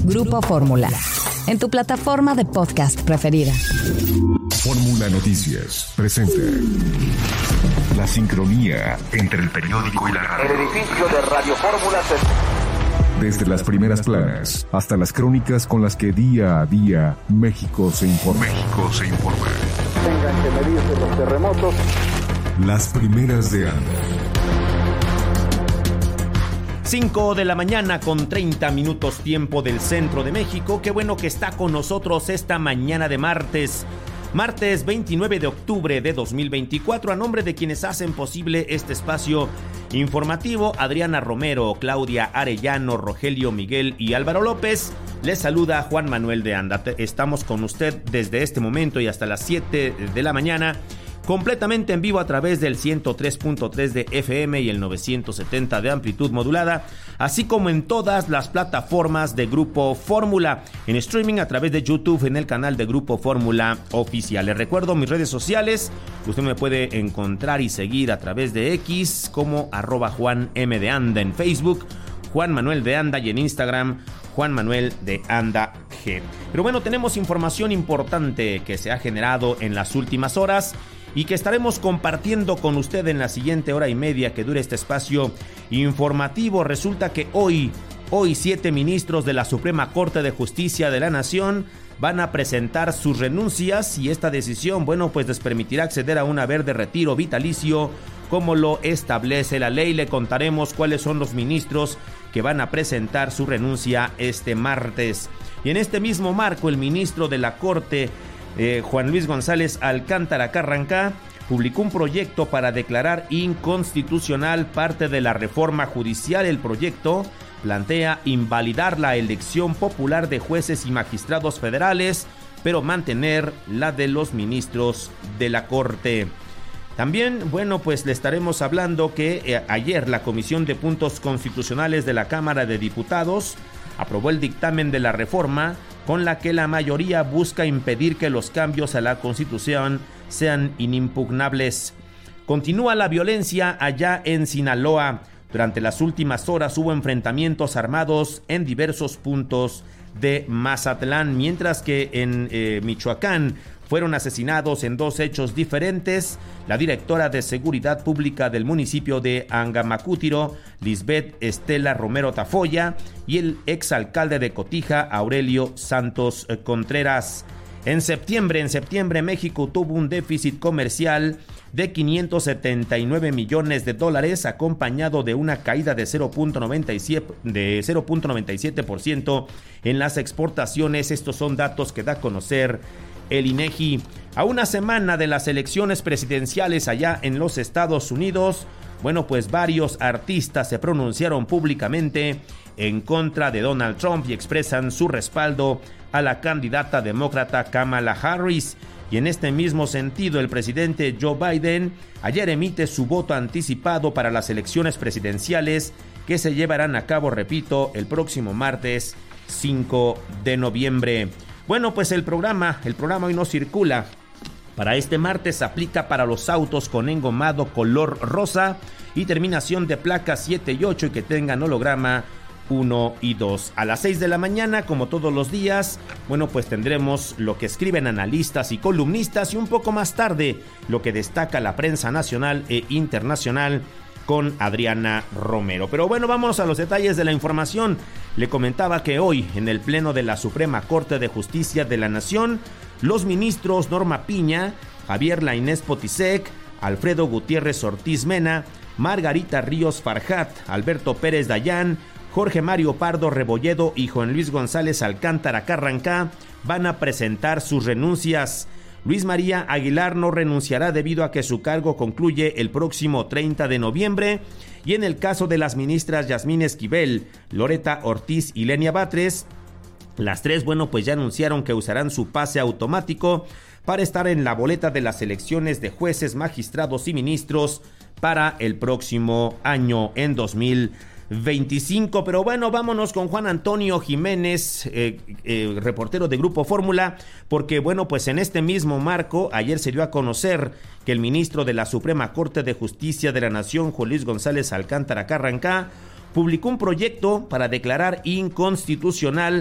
Grupo Fórmula, en tu plataforma de podcast preferida. Fórmula Noticias presenta la sincronía entre el periódico y la radio. El edificio de Radio Fórmula Desde las primeras planas hasta las crónicas con las que día a día México se informa. Tengan que medirse los terremotos. Las primeras de ANDA. 5 de la mañana con 30 minutos tiempo del centro de México. Qué bueno que está con nosotros esta mañana de martes 29 de octubre de 2024. A nombre de quienes hacen posible este espacio informativo, Adriana Romero, Claudia Arellano, Rogelio Miguel y Álvaro López, les saluda Juan Manuel de Anda. Estamos con usted desde este momento y hasta las 7 de la mañana, completamente en vivo a través del 103.3 de FM y el 970 de amplitud modulada, así como en todas las plataformas de Grupo Fórmula, en streaming a través de YouTube en el canal de Grupo Fórmula Oficial. Les recuerdo mis redes sociales, usted me puede encontrar y seguir a través de X como @JuanM_de_Anda en Facebook, Juan Manuel de Anda, y en Instagram Juan Manuel de Anda G. Pero bueno, tenemos información importante que se ha generado en las últimas horas y que estaremos compartiendo con usted en la siguiente hora y media que dure este espacio informativo. Resulta que hoy 7 ministros de la Suprema Corte de Justicia de la Nación van a presentar sus renuncias, y esta decisión, pues les permitirá acceder a un haber de retiro vitalicio como lo establece la ley. Le contaremos cuáles son los ministros que van a presentar su renuncia este martes. Y en este mismo marco, el ministro de la Corte, Juan Luis González Alcántara Carrancá, publicó un proyecto para declarar inconstitucional parte de la reforma judicial. El proyecto plantea invalidar la elección popular de jueces y magistrados federales, pero mantener la de los ministros de la Corte. También, le estaremos hablando que ayer la Comisión de Puntos Constitucionales de la Cámara de Diputados aprobó el dictamen de la reforma con la que la mayoría busca impedir que los cambios a la Constitución sean inimpugnables. Continúa la violencia allá en Sinaloa. Durante las últimas horas hubo enfrentamientos armados en diversos puntos de Mazatlán, mientras que en Michoacán fueron asesinados en 2 hechos diferentes la directora de Seguridad Pública del municipio de Angamacútiro, Lisbeth Estela Romero Tafoya, y el exalcalde de Cotija, Aurelio Santos Contreras. En septiembre, México tuvo un déficit comercial de $579 millones, acompañado de una caída de 0.97% en las exportaciones. Estos son datos que da a conocer el INEGI. A una semana de las elecciones presidenciales allá en los Estados Unidos, varios artistas se pronunciaron públicamente en contra de Donald Trump y expresan su respaldo a la candidata demócrata Kamala Harris. Y en este mismo sentido, el presidente Joe Biden ayer emite su voto anticipado para las elecciones presidenciales que se llevarán a cabo, repito, el próximo martes 5 de noviembre. El programa hoy no circula. Para este martes aplica para los autos con engomado color rosa y terminación de placas 7 y 8 y que tengan holograma 1 y 2. A las 6 de la mañana, como todos los días, tendremos lo que escriben analistas y columnistas, y un poco más tarde lo que destaca la prensa nacional e internacional con Adriana Romero. Pero vámonos a los detalles de la información. Le comentaba que hoy, en el Pleno de la Suprema Corte de Justicia de la Nación, los ministros Norma Piña, Javier Lainez Potisek, Alfredo Gutiérrez Ortiz Mena, Margarita Ríos Farjat, Alberto Pérez Dayán, Jorge Mario Pardo Rebolledo y Juan Luis González Alcántara Carrancá van a presentar sus renuncias. Luis María Aguilar no renunciará debido a que su cargo concluye el próximo 30 de noviembre. Y en el caso de las ministras Yasmín Esquivel, Loreta Ortiz y Lenia Batres, las tres, ya anunciaron que usarán su pase automático para estar en la boleta de las elecciones de jueces, magistrados y ministros para el próximo año, en 2025. Pero vámonos con Juan Antonio Jiménez, reportero de Grupo Fórmula, porque en este mismo marco, ayer se dio a conocer que el ministro de la Suprema Corte de Justicia de la Nación, Juan Luis González Alcántara Carrancá, publicó un proyecto para declarar inconstitucional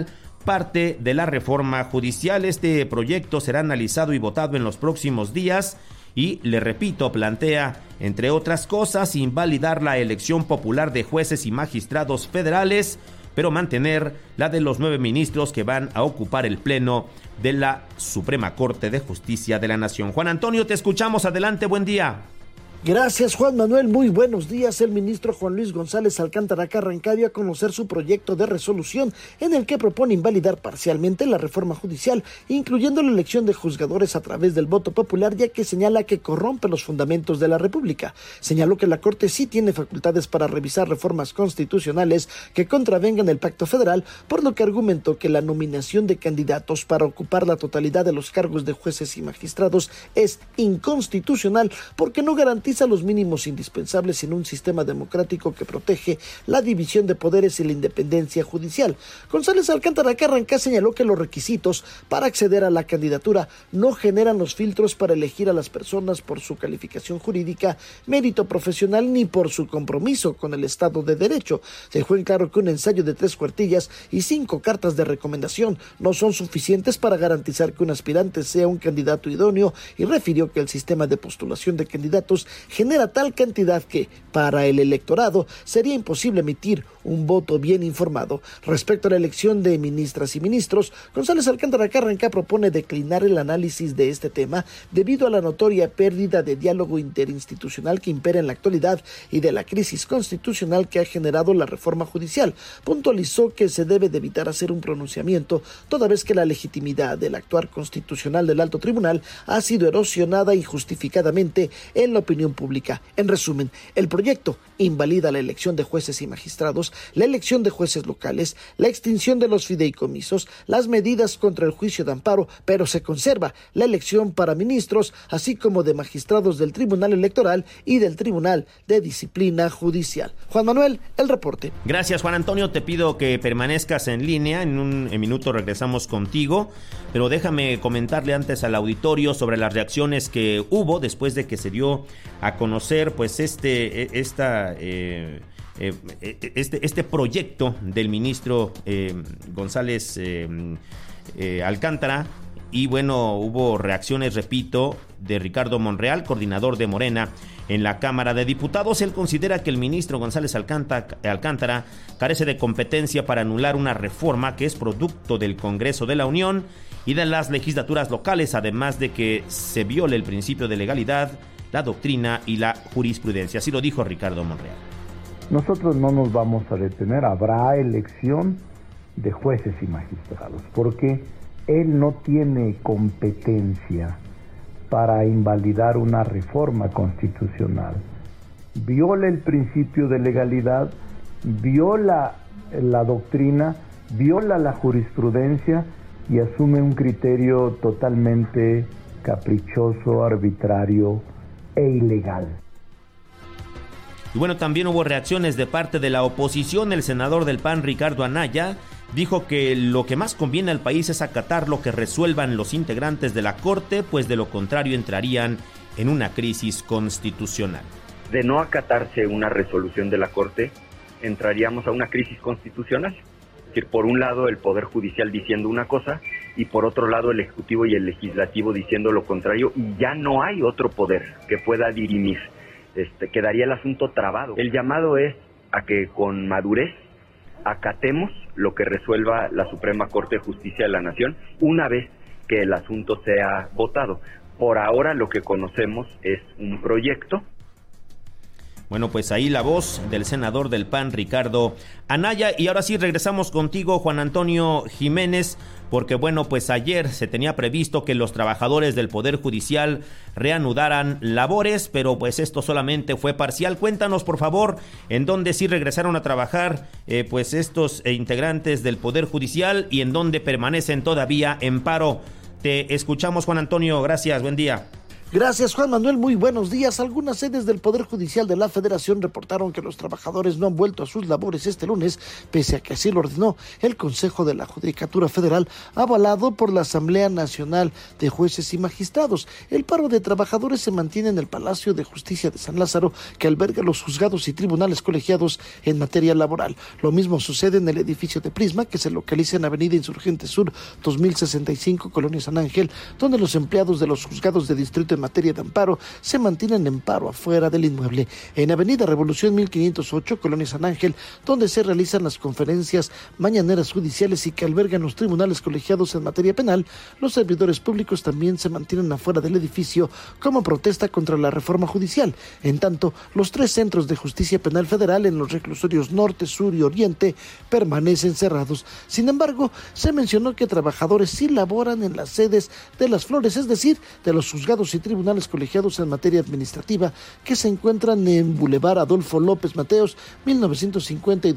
parte de la reforma judicial. Este proyecto será analizado y votado en los próximos días y, le repito, plantea, entre otras cosas, invalidar la elección popular de jueces y magistrados federales, pero mantener la de los 9 ministros que van a ocupar el pleno de la Suprema Corte de Justicia de la Nación. Juan Antonio, te escuchamos. Adelante, buen día. Gracias, Juan Manuel. Muy buenos días. El ministro Juan Luis González Alcántara Carranca dio a conocer su proyecto de resolución en el que propone invalidar parcialmente la reforma judicial, incluyendo la elección de juzgadores a través del voto popular, ya que señala que corrompe los fundamentos de la República. Señaló que la Corte sí tiene facultades para revisar reformas constitucionales que contravengan el Pacto Federal, por lo que argumentó que la nominación de candidatos para ocupar la totalidad de los cargos de jueces y magistrados es inconstitucional porque no garantiza los mínimos indispensables en un sistema democrático que protege la división de poderes y la independencia judicial. González Alcántara Carranca señaló que los requisitos para acceder a la candidatura no generan los filtros para elegir a las personas por su calificación jurídica, mérito profesional ni por su compromiso con el Estado de Derecho. Se dejó en claro que un ensayo de 3 cuartillas y 5 cartas de recomendación no son suficientes para garantizar que un aspirante sea un candidato idóneo, y refirió que el sistema de postulación de candidatos genera tal cantidad que, para el electorado, sería imposible emitir un voto bien informado. Respecto a la elección de ministras y ministros, González Alcántara Carranca propone declinar el análisis de este tema debido a la notoria pérdida de diálogo interinstitucional que impera en la actualidad y de la crisis constitucional que ha generado la reforma judicial. Puntualizó que se debe de evitar hacer un pronunciamiento toda vez que la legitimidad del actuar constitucional del Alto Tribunal ha sido erosionada injustificadamente en la opinión pública. En resumen, el proyecto invalida la elección de jueces y magistrados, la elección de jueces locales, la extinción de los fideicomisos, las medidas contra el juicio de amparo, pero se conserva la elección para ministros, así como de magistrados del Tribunal Electoral y del Tribunal de Disciplina Judicial. Juan Manuel, el reporte. Gracias, Juan Antonio. Te pido que permanezcas en línea. En un minuto regresamos contigo, pero déjame comentarle antes al auditorio sobre las reacciones que hubo después de que se dio a conocer pues este proyecto del ministro González Alcántara. Y bueno, hubo reacciones, repito, de Ricardo Monreal, coordinador de Morena en la Cámara de Diputados. Él considera que el ministro González Alcántara carece de competencia para anular una reforma que es producto del Congreso de la Unión y de las legislaturas locales, además de que se viole el principio de legalidad, la doctrina y la jurisprudencia. Así lo dijo Ricardo Monreal. Nosotros no nos vamos a detener. Habrá elección de jueces y magistrados, porque él no tiene competencia para invalidar una reforma constitucional. Viola el principio de legalidad, viola la doctrina, viola la jurisprudencia y asume un criterio totalmente caprichoso, arbitrario e ilegal. Y bueno, también hubo reacciones de parte de la oposición. El senador del PAN, Ricardo Anaya, dijo que lo que más conviene al país es acatar lo que resuelvan los integrantes de la Corte, pues de lo contrario entrarían en una crisis constitucional. De no acatarse una resolución de la Corte, entraríamos a una crisis constitucional. Es decir, por un lado el Poder Judicial diciendo una cosa y por otro lado el Ejecutivo y el Legislativo diciendo lo contrario, y ya no hay otro poder que pueda dirimir. Quedaría el asunto trabado. El llamado es a que con madurez acatemos lo que resuelva la Suprema Corte de Justicia de la Nación una vez que el asunto sea votado. Por ahora lo que conocemos es un proyecto. Bueno, pues ahí la voz del senador del PAN, Ricardo Anaya. Y ahora sí regresamos contigo, Juan Antonio Jiménez, porque bueno, pues ayer se tenía previsto que los trabajadores del Poder Judicial reanudaran labores, pero pues esto solamente fue parcial. Cuéntanos, por favor, en dónde sí regresaron a trabajar pues estos integrantes del Poder Judicial y en dónde permanecen todavía en paro. Te escuchamos, Juan Antonio. Gracias, buen día. Gracias, Juan Manuel. Muy buenos días. Algunas sedes del Poder Judicial de la Federación reportaron que los trabajadores no han vuelto a sus labores este lunes, pese a que así lo ordenó el Consejo de la Judicatura Federal, avalado por la Asamblea Nacional de Jueces y Magistrados. El paro de trabajadores se mantiene en el Palacio de Justicia de San Lázaro, que alberga los juzgados y tribunales colegiados en materia laboral. Lo mismo sucede en el edificio de Prisma, que se localiza en Avenida Insurgente Sur 2065, Colonia San Ángel, donde los empleados de los juzgados de distrito en materia de amparo se mantienen en paro afuera del inmueble. En Avenida Revolución 1508, Colonia San Ángel, donde se realizan las conferencias mañaneras judiciales y que albergan los tribunales colegiados en materia penal, los servidores públicos también se mantienen afuera del edificio como protesta contra la reforma judicial. En tanto, los 3 centros de justicia penal federal en los reclusorios Norte, Sur y Oriente permanecen cerrados. Sin embargo, se mencionó que trabajadores sí laboran en las sedes de Las Flores, es decir, de los juzgados y tribunales colegiados en materia administrativa que se encuentran en Boulevard Adolfo López Mateos 1950 y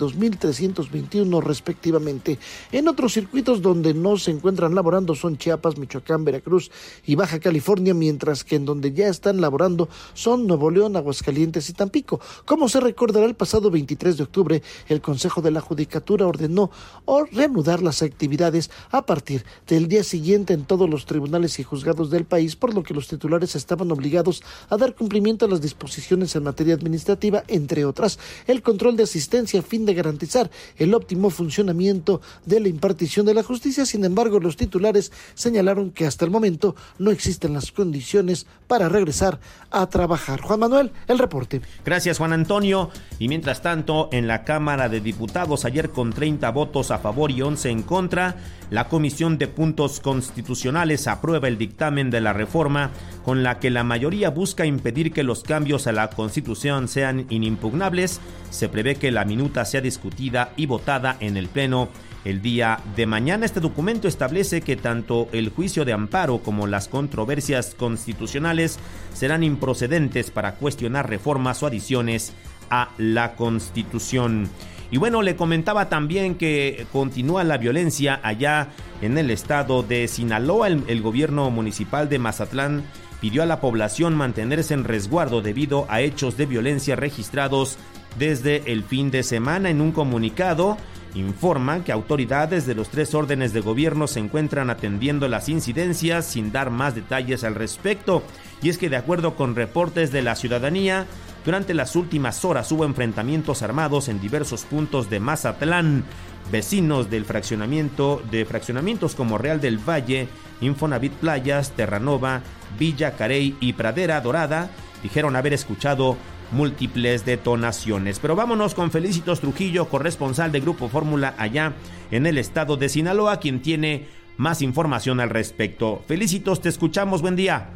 2321 respectivamente. En otros circuitos donde no se encuentran laborando son Chiapas, Michoacán, Veracruz y Baja California, mientras que en donde ya están laborando son Nuevo León, Aguascalientes y Tampico. Como se recordará, el pasado 23 de octubre el Consejo de la Judicatura ordenó reanudar las actividades a partir del día siguiente en todos los tribunales y juzgados del país, por lo que los titulares estaban obligados a dar cumplimiento a las disposiciones en materia administrativa, entre otras, el control de asistencia a fin de garantizar el óptimo funcionamiento de la impartición de la justicia. Sin embargo, los titulares señalaron que hasta el momento no existen las condiciones para regresar a trabajar. Juan Manuel, el reporte. Gracias, Juan Antonio. Y mientras tanto, en la Cámara de Diputados, ayer con 30 votos a favor y 11 en contra, la Comisión de Puntos Constitucionales aprueba el dictamen de la reforma con la que la mayoría busca impedir que los cambios a la Constitución sean inimpugnables. Se prevé que la minuta sea discutida y votada en el Pleno el día de mañana. Este documento establece que tanto el juicio de amparo como las controversias constitucionales serán improcedentes para cuestionar reformas o adiciones a la Constitución. Y bueno, le comentaba también que continúa la violencia allá en el estado de Sinaloa. El gobierno municipal de Mazatlán pidió a la población mantenerse en resguardo debido a hechos de violencia registrados desde el fin de semana. En un comunicado informan que autoridades de los 3 órdenes de gobierno se encuentran atendiendo las incidencias sin dar más detalles al respecto. Y es que de acuerdo con reportes de la ciudadanía, durante las últimas horas hubo enfrentamientos armados en diversos puntos de Mazatlán. Vecinos de fraccionamientos como Real del Valle, Infonavit Playas, Terranova, Villa Carey y Pradera Dorada dijeron haber escuchado múltiples detonaciones. Pero vámonos con Felicitos Trujillo, corresponsal de Grupo Fórmula allá en el estado de Sinaloa, quien tiene más información al respecto. Felicitos, te escuchamos, buen día.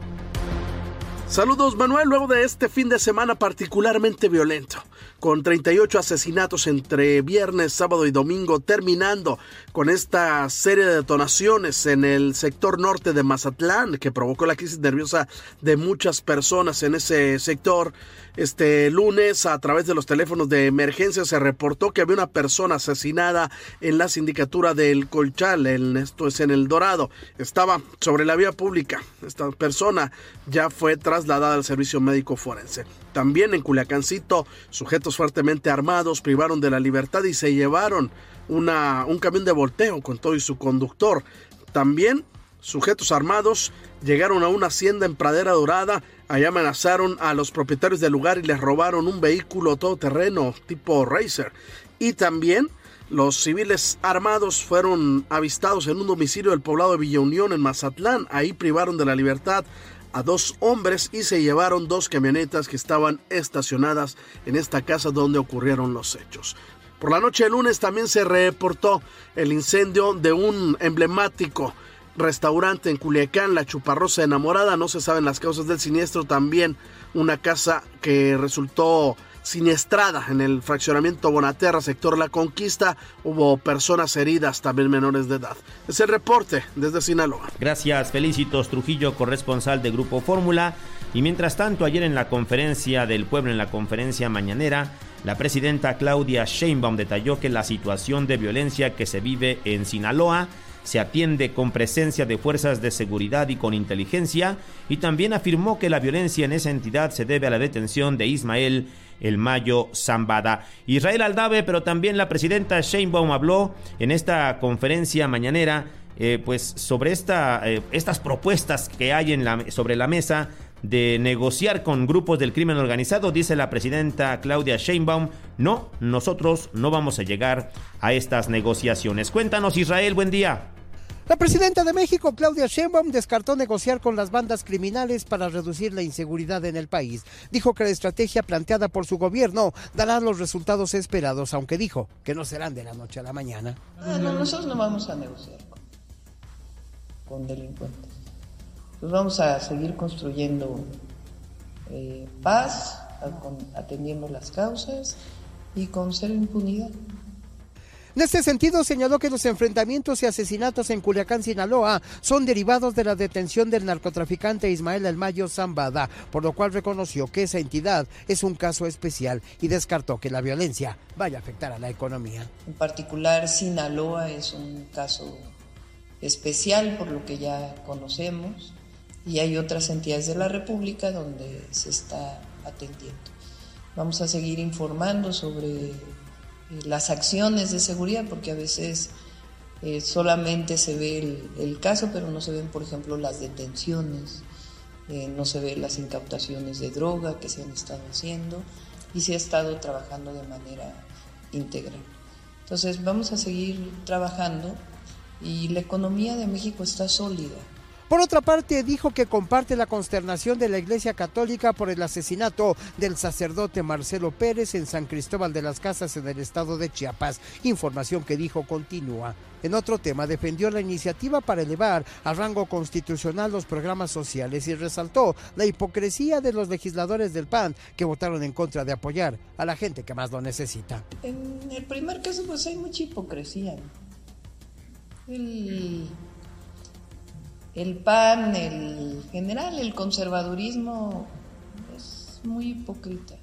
Saludos, Manuel. Luego de este fin de semana particularmente violento, con 38 asesinatos entre viernes, sábado y domingo, terminando con esta serie de detonaciones en el sector norte de Mazatlán, que provocó la crisis nerviosa de muchas personas en ese sector. Este lunes, a través de los teléfonos de emergencia, se reportó que había una persona asesinada en la sindicatura del Colchal, esto es en El Dorado. Estaba sobre la vía pública. Esta persona ya fue trasladada al servicio médico forense. También en Culiacancito, sujetos fuertemente armados privaron de la libertad y se llevaron un camión de volteo con todo y su conductor. También sujetos armados llegaron a una hacienda en Pradera Dorada. Allá amenazaron a los propietarios del lugar y les robaron un vehículo todoterreno tipo Racer. Y también los civiles armados fueron avistados en un domicilio del poblado de Villa Unión en Mazatlán. Ahí privaron de la libertad a 2 hombres y se llevaron 2 camionetas que estaban estacionadas en esta casa donde ocurrieron los hechos. Por la noche del lunes también se reportó el incendio de un emblemático restaurante en Culiacán, La Chuparrosa Enamorada. No se saben las causas del siniestro. También una casa que resultó siniestrada en el fraccionamiento Bonaterra, sector La Conquista. Hubo personas heridas, también menores de edad. Es el reporte desde Sinaloa. Gracias, Felicitos Trujillo, corresponsal de Grupo Fórmula. Y mientras tanto, ayer en la conferencia del pueblo, en la conferencia mañanera, La presidenta Claudia Sheinbaum detalló que la situación de violencia que se vive en Sinaloa se atiende con presencia de fuerzas de seguridad y con inteligencia, y también afirmó que la violencia en esa entidad se debe a la detención de Ismael El Mayo Zambada. Israel Aldave, pero también la presidenta Sheinbaum habló en esta conferencia mañanera pues sobre estas propuestas que hay sobre la mesa de negociar con grupos del crimen organizado. Dice la presidenta Claudia Sheinbaum: no, nosotros no vamos a llegar a estas negociaciones. Cuéntanos, Israel, buen día. La presidenta de México, Claudia Sheinbaum, descartó negociar con las bandas criminales para reducir la inseguridad en el país. Dijo que la estrategia planteada por su gobierno dará los resultados esperados, aunque dijo que no serán de la noche a la mañana. No, nosotros no vamos a negociar con delincuentes. Pues vamos a seguir construyendo paz, atendiendo las causas y con cero impunidad. En este sentido, señaló que los enfrentamientos y asesinatos en Culiacán, Sinaloa, son derivados de la detención del narcotraficante Ismael El Mayo Zambada, por lo cual reconoció que esa entidad es un caso especial y descartó que la violencia vaya a afectar a la economía. En particular, Sinaloa es un caso especial por lo que ya conocemos, y hay otras entidades de la República donde se está atendiendo. Vamos a seguir informando sobre las acciones de seguridad, porque a veces solamente se ve el caso, pero no se ven, por ejemplo, las detenciones, no se ven las incautaciones de droga que se han estado haciendo, y se ha estado trabajando de manera integral. Entonces vamos a seguir trabajando, y la economía de México está sólida. Por otra parte, dijo que comparte la consternación de la Iglesia Católica por el asesinato del sacerdote Marcelo Pérez en San Cristóbal de las Casas, en el estado de Chiapas. Información que dijo continúa. En otro tema, defendió la iniciativa para elevar a rango constitucional los programas sociales y resaltó la hipocresía de los legisladores del PAN que votaron en contra de apoyar a la gente que más lo necesita. En el primer caso, pues hay mucha hipocresía. El PAN, el general, el conservadurismo es muy hipócrita,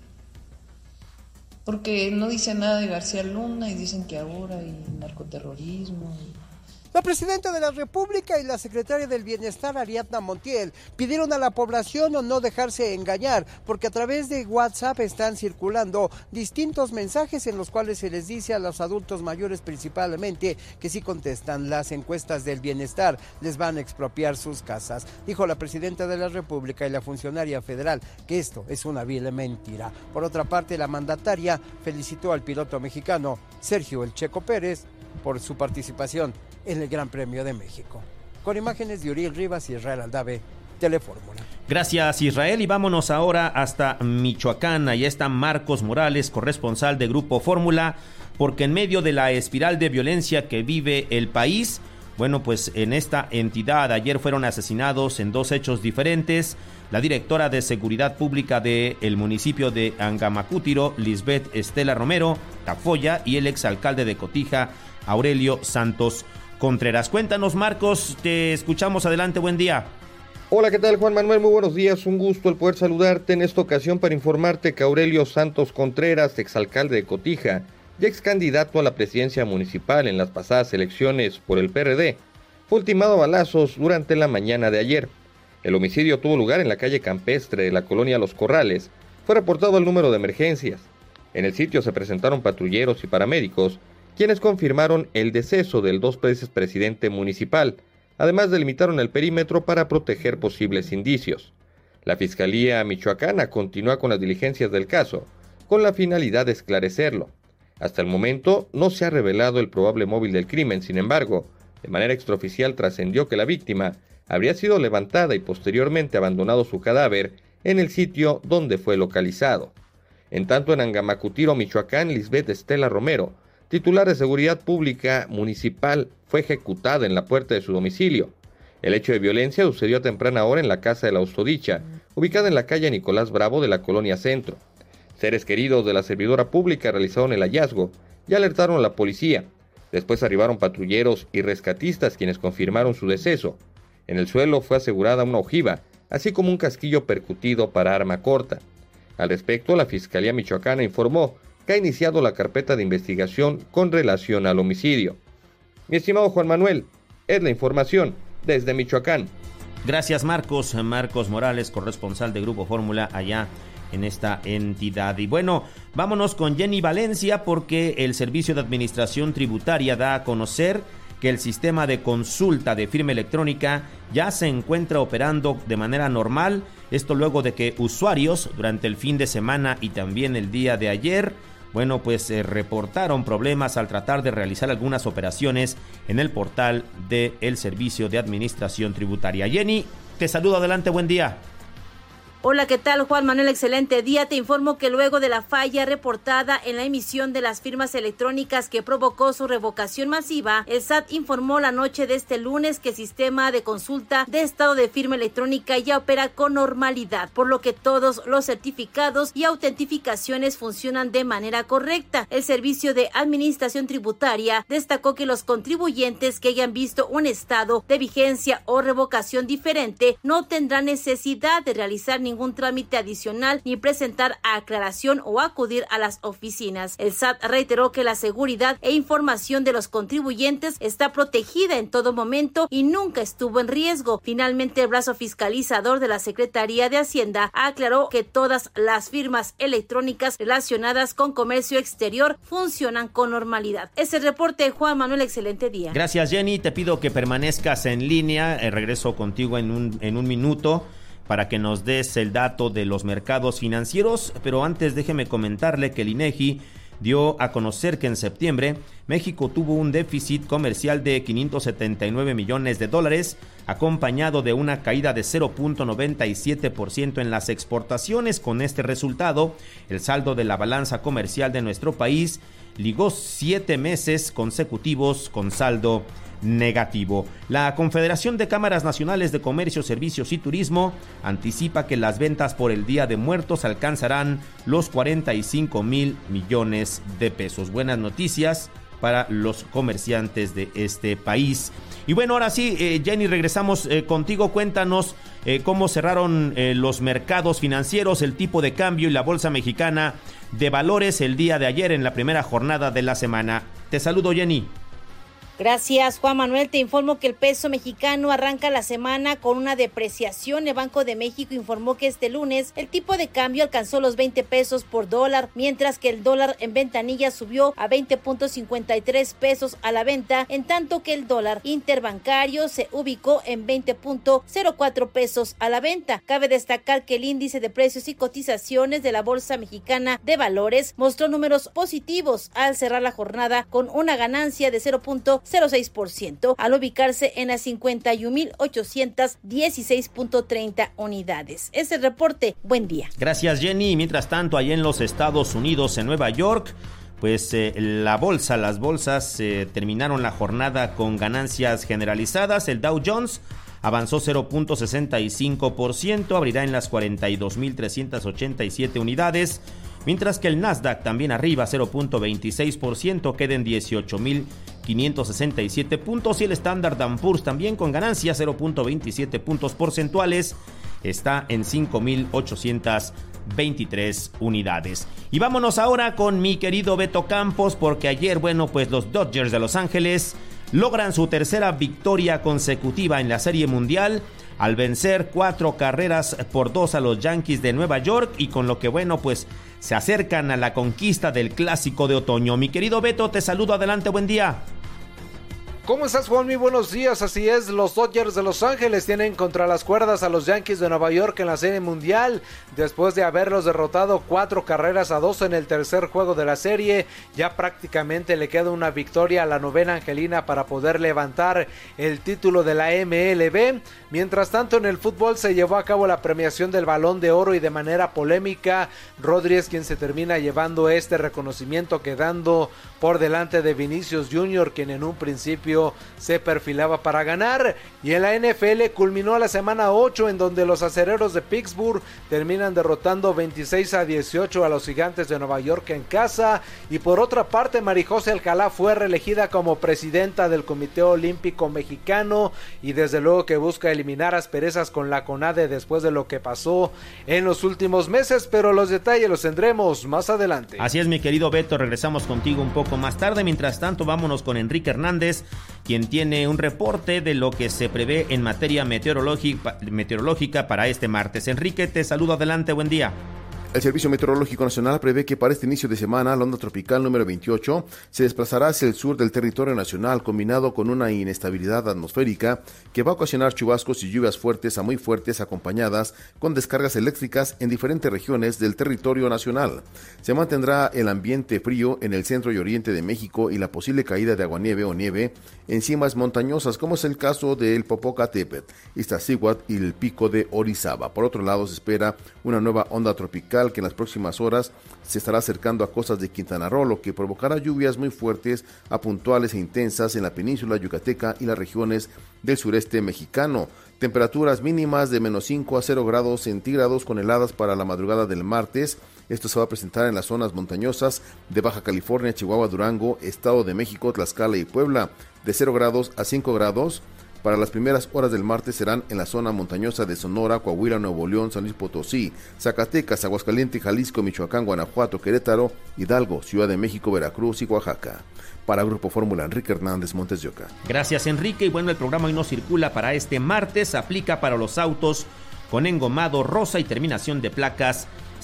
porque no dicen nada de García Luna y dicen que ahora hay narcoterrorismo. La presidenta de la República y la secretaria del Bienestar, Ariadna Montiel, pidieron a la población no dejarse engañar, porque a través de WhatsApp están circulando distintos mensajes en los cuales se les dice a los adultos mayores principalmente que si contestan las encuestas del bienestar les van a expropiar sus casas. Dijo la presidenta de la República y la funcionaria federal que esto es una vil mentira. Por otra parte, la mandataria felicitó al piloto mexicano Sergio El Checo Pérez por su participación en el Gran Premio de México. Con imágenes de Uriel Rivas y Israel Aldave, Telefórmula. Gracias, Israel, y vámonos ahora hasta Michoacán. Ahí está Marcos Morales, corresponsal de Grupo Fórmula, porque en medio de la espiral de violencia que vive el país, bueno, pues en esta entidad ayer fueron asesinados en dos hechos diferentes la directora de Seguridad Pública del municipio de Angamacútiro, Lisbeth Estela Romero Tafoya, y el exalcalde de Cotija, Aurelio Santos Contreras. Cuéntanos, Marcos, te escuchamos. Adelante, buen día. Hola, ¿qué tal, Juan Manuel? Muy buenos días, un gusto el poder saludarte en esta ocasión para informarte que Aurelio Santos Contreras, exalcalde de Cotija y ex candidato a la presidencia municipal en las pasadas elecciones por el PRD, fue ultimado a balazos durante la mañana de ayer. El homicidio tuvo lugar en la calle campestre de la colonia Los Corrales. Fue reportado el número de emergencias. En el sitio se presentaron patrulleros y paramédicos, quienes confirmaron el deceso del dos veces presidente municipal. Además, delimitaron el perímetro para proteger posibles indicios. La Fiscalía Michoacana continúa con las diligencias del caso, con la finalidad de esclarecerlo. Hasta el momento no se ha revelado el probable móvil del crimen. Sin embargo, de manera extraoficial trascendió que la víctima habría sido levantada y posteriormente abandonado su cadáver en el sitio donde fue localizado. En tanto, en Angamacútiro, Michoacán, Lisbeth Estela Romero, titular de Seguridad Pública Municipal, fue ejecutada en la puerta de su domicilio. El hecho de violencia sucedió a temprana hora en la casa de la Usodicha, ubicada en la calle Nicolás Bravo de la Colonia Centro. Seres queridos de la servidora pública realizaron el hallazgo y alertaron a la policía. Después arribaron patrulleros y rescatistas, quienes confirmaron su deceso. En el suelo fue asegurada una ojiva, así como un casquillo percutido para arma corta. Al respecto, la Fiscalía Michoacana informó que ha iniciado la carpeta de investigación con relación al homicidio. Mi estimado Juan Manuel, es la información desde Michoacán. Gracias, Marcos Morales, corresponsal de Grupo Fórmula allá en esta entidad. Y bueno, vámonos con Jenny Valencia, porque el Servicio de Administración Tributaria da a conocer que el sistema de consulta de firma electrónica ya se encuentra operando de manera normal. Esto luego de que usuarios durante el fin de semana y también el día de ayer, reportaron problemas al tratar de realizar algunas operaciones en el portal del Servicio de Administración Tributaria. Jenny, te saludo, adelante, buen día. Hola, ¿qué tal, Juan Manuel? Excelente día. Te informo que luego de la falla reportada en la emisión de las firmas electrónicas que provocó su revocación masiva, el SAT informó la noche de este lunes que el sistema de consulta de estado de firma electrónica ya opera con normalidad, por lo que todos los certificados y autentificaciones funcionan de manera correcta. El Servicio de Administración Tributaria destacó que los contribuyentes que hayan visto un estado de vigencia o revocación diferente no tendrán necesidad de realizar ningún trámite adicional ni presentar aclaración o acudir a las oficinas. El SAT reiteró que la seguridad e información de los contribuyentes está protegida en todo momento y nunca estuvo en riesgo. Finalmente, el brazo fiscalizador de la Secretaría de Hacienda aclaró que todas las firmas electrónicas relacionadas con comercio exterior funcionan con normalidad. Es el reporte, Juan Manuel, excelente día. Gracias, Jenny, te pido que permanezcas en línea, regreso contigo en un minuto para que nos des el dato de los mercados financieros, pero antes déjeme comentarle que el INEGI dio a conocer que en septiembre México tuvo un déficit comercial de $579 millones, acompañado de una caída de 0.97% en las exportaciones. Con este resultado, el saldo de la balanza comercial de nuestro país ligó 7 meses consecutivos con saldo negativo. La Confederación de Cámaras Nacionales de Comercio, Servicios y Turismo anticipa que las ventas por el Día de Muertos alcanzarán los 45 mil millones de pesos. Buenas noticias para los comerciantes de este país. Y bueno, ahora sí, Jenny, regresamos contigo. Cuéntanos cómo cerraron los mercados financieros, el tipo de cambio y la Bolsa Mexicana de Valores el día de ayer en la primera jornada de la semana. Te saludo, Jenny. Gracias, Juan Manuel. Te informo que el peso mexicano arranca la semana con una depreciación. El Banco de México informó que este lunes el tipo de cambio alcanzó los 20 pesos por dólar, mientras que el dólar en ventanilla subió a 20.53 pesos a la venta, en tanto que el dólar interbancario se ubicó en 20.04 pesos a la venta. Cabe destacar que el índice de precios y cotizaciones de la Bolsa Mexicana de Valores mostró números positivos al cerrar la jornada con una ganancia de 0.06% al ubicarse en las 51.816.30 unidades. Es el reporte. Buen día. Gracias, Jenny. Mientras tanto, allá en los Estados Unidos, en Nueva York, las bolsas terminaron la jornada con ganancias generalizadas. El Dow Jones avanzó 0.65%, abrirá en las 42.387 unidades, mientras que el Nasdaq también arriba 0.26%, queda en 18.567 puntos, y el Standard & Poor's también con ganancias 0.27 puntos porcentuales, está en 5.823 unidades. Y vámonos ahora con mi querido Beto Campos, porque ayer, los Dodgers de Los Ángeles logran su tercera victoria consecutiva en la Serie Mundial al vencer 4-2 a los Yankees de Nueva York, y con lo que se acercan a la conquista del Clásico de Otoño. Mi querido Beto, te saludo, adelante, buen día. ¿Cómo estás, Juan? Muy buenos días. Así es, los Dodgers de Los Ángeles tienen contra las cuerdas a los Yankees de Nueva York en la Serie Mundial. Después de haberlos derrotado 4-2 en el tercer juego de la serie, ya prácticamente le queda una victoria a la novena angelina para poder levantar el título de la MLB. Mientras tanto, en el fútbol se llevó a cabo la premiación del Balón de Oro, y de manera polémica, Rodri es quien se termina llevando este reconocimiento, quedando por delante de Vinicius Jr., quien en un principio inicio se perfilaba para ganar. Y en la NFL culminó la semana 8 en donde los acereros de Pittsburgh terminan derrotando 26-18 a los Gigantes de Nueva York en casa. Y por otra parte, Marijose Alcalá fue reelegida como presidenta del Comité Olímpico Mexicano y desde luego que busca eliminar asperezas con la CONADE después de lo que pasó en los últimos meses, pero los detalles los tendremos más adelante. Así es, mi querido Beto, regresamos contigo un poco más tarde. Mientras tanto, vámonos con Enrique Hernández, quien tiene un reporte de lo que se prevé en materia meteorológica para este martes. Enrique, te saludo, adelante, buen día. El Servicio Meteorológico Nacional prevé que para este inicio de semana la onda tropical número 28 se desplazará hacia el sur del territorio nacional, combinado con una inestabilidad atmosférica que va a ocasionar chubascos y lluvias fuertes a muy fuertes, acompañadas con descargas eléctricas en diferentes regiones del territorio nacional. Se mantendrá el ambiente frío en el centro y oriente de México y la posible caída de aguanieve o nieve en cimas montañosas, como es el caso del Popocatépetl, Iztaccíhuatl y el pico de Orizaba. Por otro lado, se espera una nueva onda tropical que en las próximas horas se estará acercando a costas de Quintana Roo, lo que provocará lluvias muy fuertes a puntuales e intensas en la península yucateca y las regiones del sureste mexicano. Temperaturas mínimas de -5 a 0 grados centígrados con heladas para la madrugada del martes. Esto se va a presentar en las zonas montañosas de Baja California, Chihuahua, Durango, Estado de México, Tlaxcala y Puebla. De 0 grados a 5 grados. Para las primeras horas del martes serán en la zona montañosa de Sonora, Coahuila, Nuevo León, San Luis Potosí, Zacatecas, Aguascalientes, Jalisco, Michoacán, Guanajuato, Querétaro, Hidalgo, Ciudad de México, Veracruz y Oaxaca. Para Grupo Fórmula, Enrique Hernández, Montes de Oca. Gracias, Enrique. Y bueno, el programa hoy no circula para este martes. Aplica para los autos con engomado rosa y terminación de placas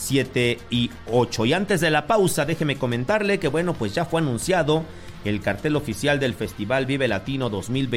7 y 8. Y antes de la pausa, déjeme comentarle que bueno, pues ya fue anunciado el cartel oficial del Festival Vive Latino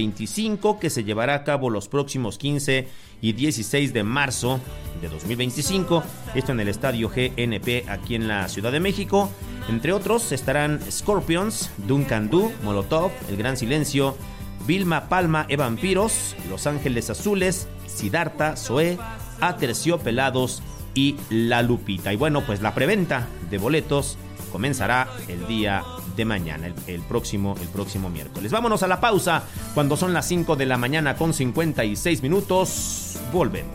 2025, que se llevará a cabo los próximos 15 y 16 de marzo de 2025, esto en el Estadio GNP aquí en la Ciudad de México. Entre otros estarán Scorpions, Duncan Du, Molotov, El Gran Silencio, Vilma Palma e Vampiros, Los Ángeles Azules, Siddhartha, Zoé, Aterciopelados y La Lupita. Y bueno, pues la preventa de boletos comenzará el día de mañana, el próximo miércoles. Vámonos a la pausa cuando son las 5 de la mañana con 56 minutos. Volvemos.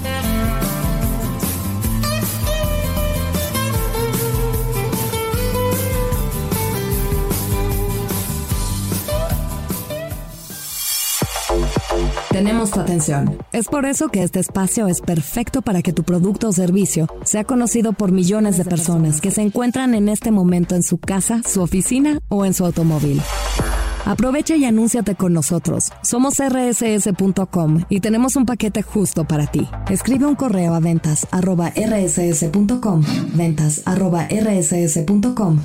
Tenemos tu atención. Es por eso que este espacio es perfecto para que tu producto o servicio sea conocido por millones de personas que se encuentran en este momento en su casa, su oficina o en su automóvil. Aprovecha y anúnciate con nosotros. Somos rss.com y tenemos un paquete justo para ti. Escribe un correo a ventas@rss.com, ventas@rss.com,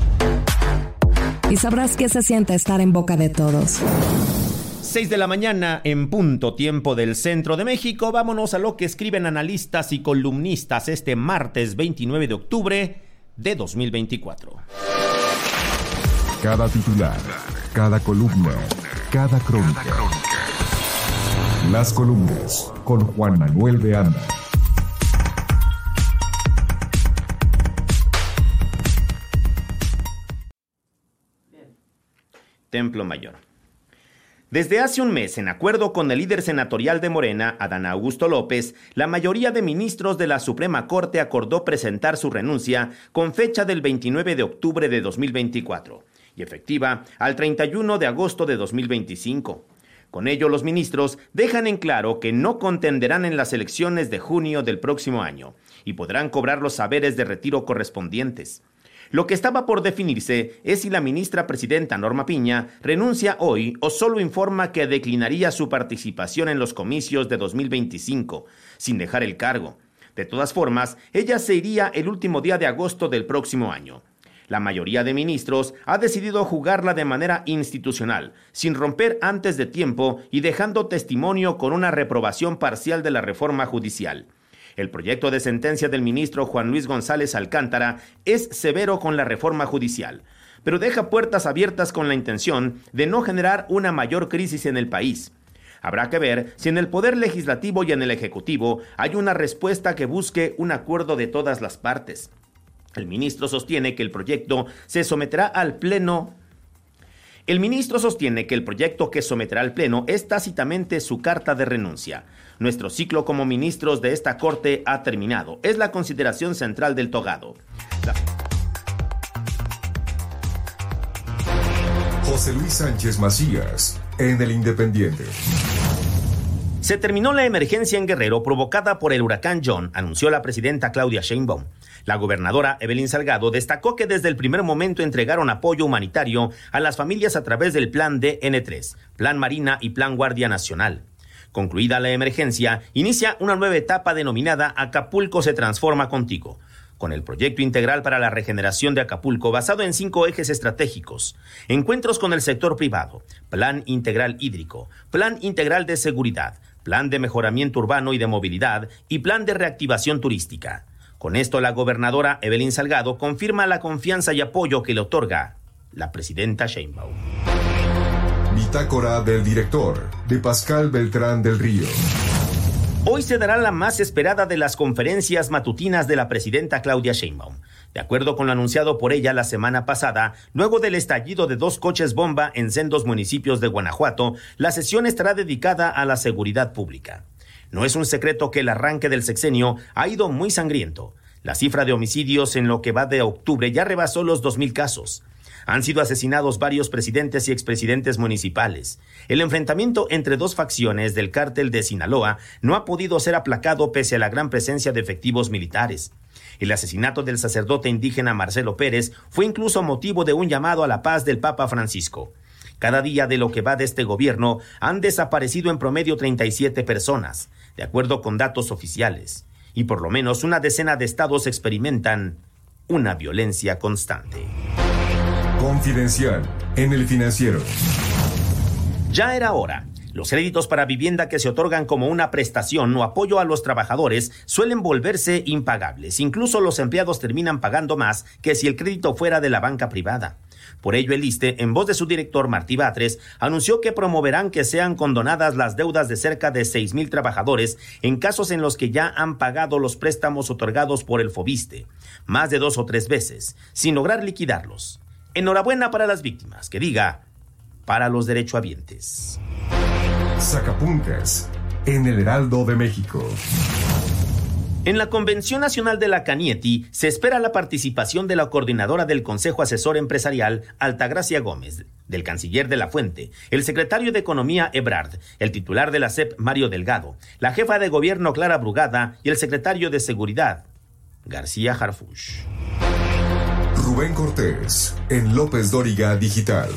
y sabrás qué se siente estar en boca de todos. 6 de la mañana en punto, tiempo del centro de México. Vámonos a lo que escriben analistas y columnistas este martes 29 de octubre de 2024. Cada titular, cada columna, cada crónica. Las columnas con Juan Manuel de Anda. Templo Mayor. Desde hace un mes, en acuerdo con el líder senatorial de Morena, Adán Augusto López, la mayoría de ministros de la Suprema Corte acordó presentar su renuncia con fecha del 29 de octubre de 2024 y efectiva al 31 de agosto de 2025. Con ello, los ministros dejan en claro que no contenderán en las elecciones de junio del próximo año y podrán cobrar los saberes de retiro correspondientes. Lo que estaba por definirse es si la ministra presidenta Norma Piña renuncia hoy o solo informa que declinaría su participación en los comicios de 2025, sin dejar el cargo. De todas formas, ella se iría el último día de agosto del próximo año. La mayoría de ministros ha decidido jugarla de manera institucional, sin romper antes de tiempo y dejando testimonio con una reprobación parcial de la reforma judicial. El proyecto de sentencia del ministro Juan Luis González Alcántara es severo con la reforma judicial, pero deja puertas abiertas con la intención de no generar una mayor crisis en el país. Habrá que ver si en el Poder Legislativo y en el Ejecutivo hay una respuesta que busque un acuerdo de todas las partes. El ministro sostiene que el proyecto se someterá al Pleno El ministro sostiene que el proyecto que someterá al Pleno es tácitamente su carta de renuncia. Nuestro ciclo como ministros de esta Corte ha terminado. Es la consideración central del togado. José Luis Sánchez Macías, en El Independiente. Se terminó la emergencia en Guerrero provocada por el huracán John, anunció la presidenta Claudia Sheinbaum. La gobernadora Evelyn Salgado destacó que desde el primer momento entregaron apoyo humanitario a las familias a través del Plan DN3, Plan Marina y Plan Guardia Nacional. Concluida la emergencia, inicia una nueva etapa denominada Acapulco se transforma contigo, con el proyecto integral para la regeneración de Acapulco basado en 5 ejes estratégicos: encuentros con el sector privado, plan integral hídrico, plan integral de seguridad, plan de mejoramiento urbano y de movilidad y plan de reactivación turística. Con esto, la gobernadora Evelyn Salgado confirma la confianza y apoyo que le otorga la presidenta Sheinbaum. Bitácora del director, de Pascal Beltrán del Río. Hoy se dará la más esperada de las conferencias matutinas de la presidenta Claudia Sheinbaum. De acuerdo con lo anunciado por ella la semana pasada, luego del estallido de 2 coches bomba en sendos municipios de Guanajuato, la sesión estará dedicada a la seguridad pública. No es un secreto que el arranque del sexenio ha ido muy sangriento. La cifra de homicidios en lo que va de octubre ya rebasó los 2,000 casos. Han sido asesinados varios presidentes y expresidentes municipales. El enfrentamiento entre 2 facciones del cártel de Sinaloa no ha podido ser aplacado pese a la gran presencia de efectivos militares. El asesinato del sacerdote indígena Marcelo Pérez fue incluso motivo de un llamado a la paz del Papa Francisco. Cada día de lo que va de este gobierno han desaparecido en promedio 37 personas, de acuerdo con datos oficiales, y por lo menos una decena de estados experimentan una violencia constante. Confidencial, en El Financiero. Ya era hora. Los créditos para vivienda que se otorgan como una prestación o apoyo a los trabajadores suelen volverse impagables. Incluso los empleados terminan pagando más que si el crédito fuera de la banca privada. Por ello, el ISSSTE, en voz de su director Martí Batres, anunció que promoverán que sean condonadas las deudas de cerca de 6,000 trabajadores en casos en los que ya han pagado los préstamos otorgados por el FOBISSSTE, más de 2 o 3 veces, sin lograr liquidarlos. Enhorabuena para las víctimas, que diga, para los derechohabientes. Sacapuntas, en El Heraldo de México. En la Convención Nacional de la Canieti se espera la participación de la coordinadora del Consejo Asesor Empresarial, Altagracia Gómez, del canciller de la Fuente, el secretario de Economía Ebrard, el titular de la SEP Mario Delgado, la jefa de gobierno Clara Brugada y el secretario de Seguridad, García Harfuch. Rubén Cortés, en López Dóriga Digital.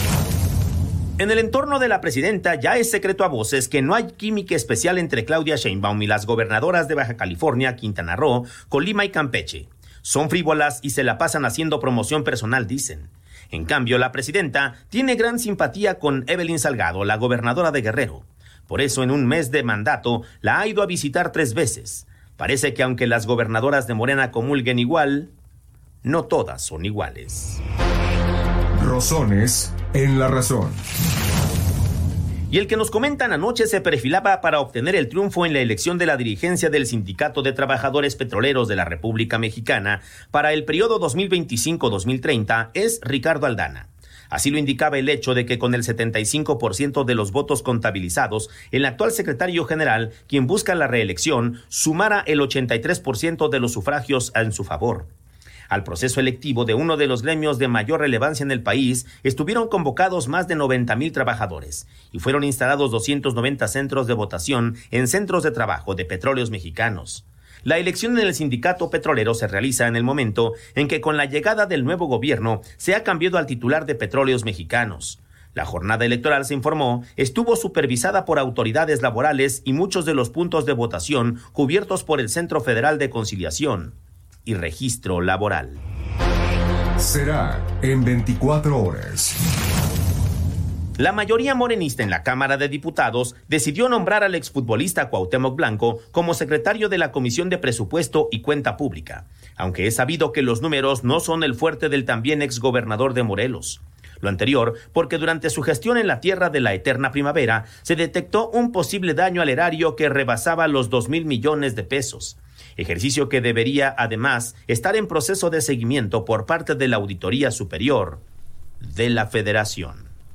En el entorno de la presidenta ya es secreto a voces que no hay química especial entre Claudia Sheinbaum y las gobernadoras de Baja California, Quintana Roo, Colima y Campeche. Son frívolas y se la pasan haciendo promoción personal, dicen. En cambio, la presidenta tiene gran simpatía con Evelyn Salgado, la gobernadora de Guerrero. Por eso, en un mes de mandato, la ha ido a visitar 3 veces. Parece que aunque las gobernadoras de Morena comulguen igual, no todas son iguales. Rosones en La Razón. Y el que nos comentan anoche se perfilaba para obtener el triunfo en la elección de la dirigencia del Sindicato de Trabajadores Petroleros de la República Mexicana para el periodo 2025-2030 es Ricardo Aldana. Así lo indicaba el hecho de que con el 75% de los votos contabilizados, el actual secretario general, quien busca la reelección, sumara el 83% de los sufragios en su favor. Al proceso electivo de uno de los gremios de mayor relevancia en el país, estuvieron convocados más de 90,000 trabajadores y fueron instalados 290 centros de votación en centros de trabajo de Petróleos Mexicanos. La elección en el sindicato petrolero se realiza en el momento en que con la llegada del nuevo gobierno se ha cambiado al titular de Petróleos Mexicanos. La jornada electoral, se informó, estuvo supervisada por autoridades laborales y muchos de los puntos de votación cubiertos por el Centro Federal de Conciliación y Registro Laboral. Será en 24 horas. La mayoría morenista en la Cámara de Diputados decidió nombrar al exfutbolista Cuauhtémoc Blanco como secretario de la Comisión de Presupuesto y Cuenta Pública, aunque es sabido que los números no son el fuerte del también exgobernador de Morelos. Lo anterior porque durante su gestión en la tierra de la eterna primavera se detectó un posible daño al erario que rebasaba los 2,000 millones de pesos. Ejercicio que debería, además, estar en proceso de seguimiento por parte de la Auditoría Superior de la Federación.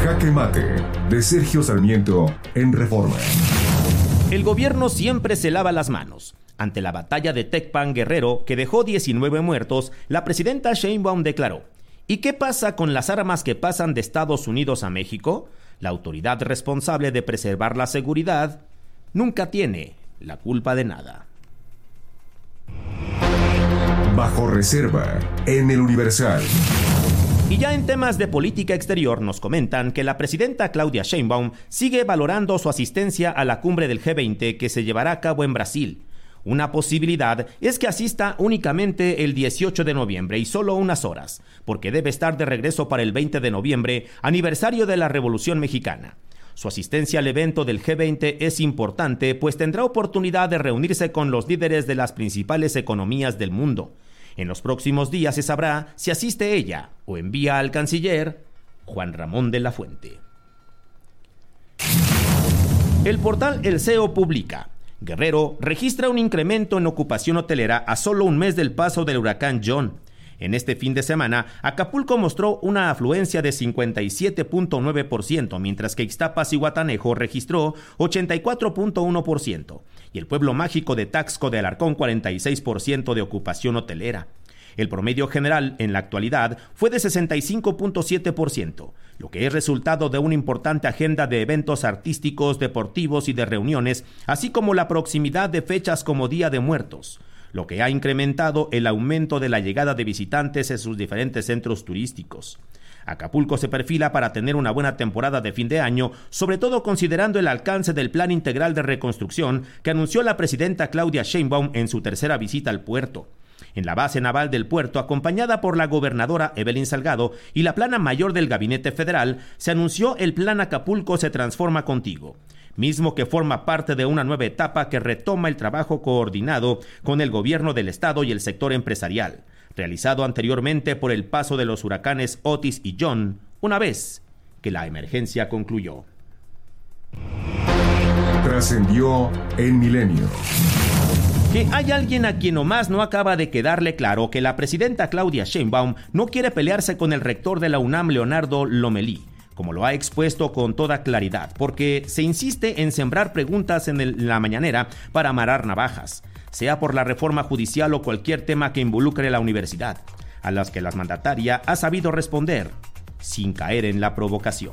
Jaque Mate, de Sergio Sarmiento, en Reforma. El gobierno siempre se lava las manos. Ante la batalla de Tecpan Guerrero, que dejó 19 muertos, la presidenta Sheinbaum declaró: ¿y qué pasa con las armas que pasan de Estados Unidos a México? La autoridad responsable de preservar la seguridad nunca tiene la culpa de nada. Bajo reserva, en el Universal. Y ya en temas de política exterior nos comentan que la presidenta Claudia Sheinbaum sigue valorando su asistencia a la cumbre del G20 que se llevará a cabo en Brasil. Una posibilidad es que asista únicamente el 18 de noviembre y solo unas horas, porque debe estar de regreso para el 20 de noviembre, aniversario de la Revolución Mexicana. Su asistencia al evento del G20 es importante, pues tendrá oportunidad de reunirse con los líderes de las principales economías del mundo. En los próximos días se sabrá si asiste ella o envía al canciller Juan Ramón de la Fuente. El portal El CEO publica: Guerrero registra un incremento en ocupación hotelera a solo un mes del paso del huracán John. En este fin de semana, Acapulco mostró una afluencia de 57.9%, mientras que Ixtapas y Guatanejo registró 84.1%, y el pueblo mágico de Taxco de Alarcón 46% de ocupación hotelera. El promedio general en la actualidad fue de 65.7%, lo que es resultado de una importante agenda de eventos artísticos, deportivos y de reuniones, así como la proximidad de fechas como Día de Muertos, lo que ha incrementado el aumento de la llegada de visitantes en sus diferentes centros turísticos. Acapulco se perfila para tener una buena temporada de fin de año, sobre todo considerando el alcance del Plan Integral de Reconstrucción que anunció la presidenta Claudia Sheinbaum en su tercera visita al puerto. En la base naval del puerto, acompañada por la gobernadora Evelyn Salgado y la plana mayor del Gabinete Federal, se anunció el Plan Acapulco se transforma contigo, mismo que forma parte de una nueva etapa que retoma el trabajo coordinado con el gobierno del estado y el sector empresarial, realizado anteriormente por el paso de los huracanes Otis y John, una vez que la emergencia concluyó. Trascendió en Milenio. Que hay alguien a quien nomás no acaba de quedarle claro que la presidenta Claudia Sheinbaum no quiere pelearse con el rector de la UNAM, Leonardo Lomelí, como lo ha expuesto con toda claridad, porque se insiste en sembrar preguntas en la mañanera para amarrar navajas, sea por la reforma judicial o cualquier tema que involucre la universidad, a las que la mandataria ha sabido responder sin caer en la provocación.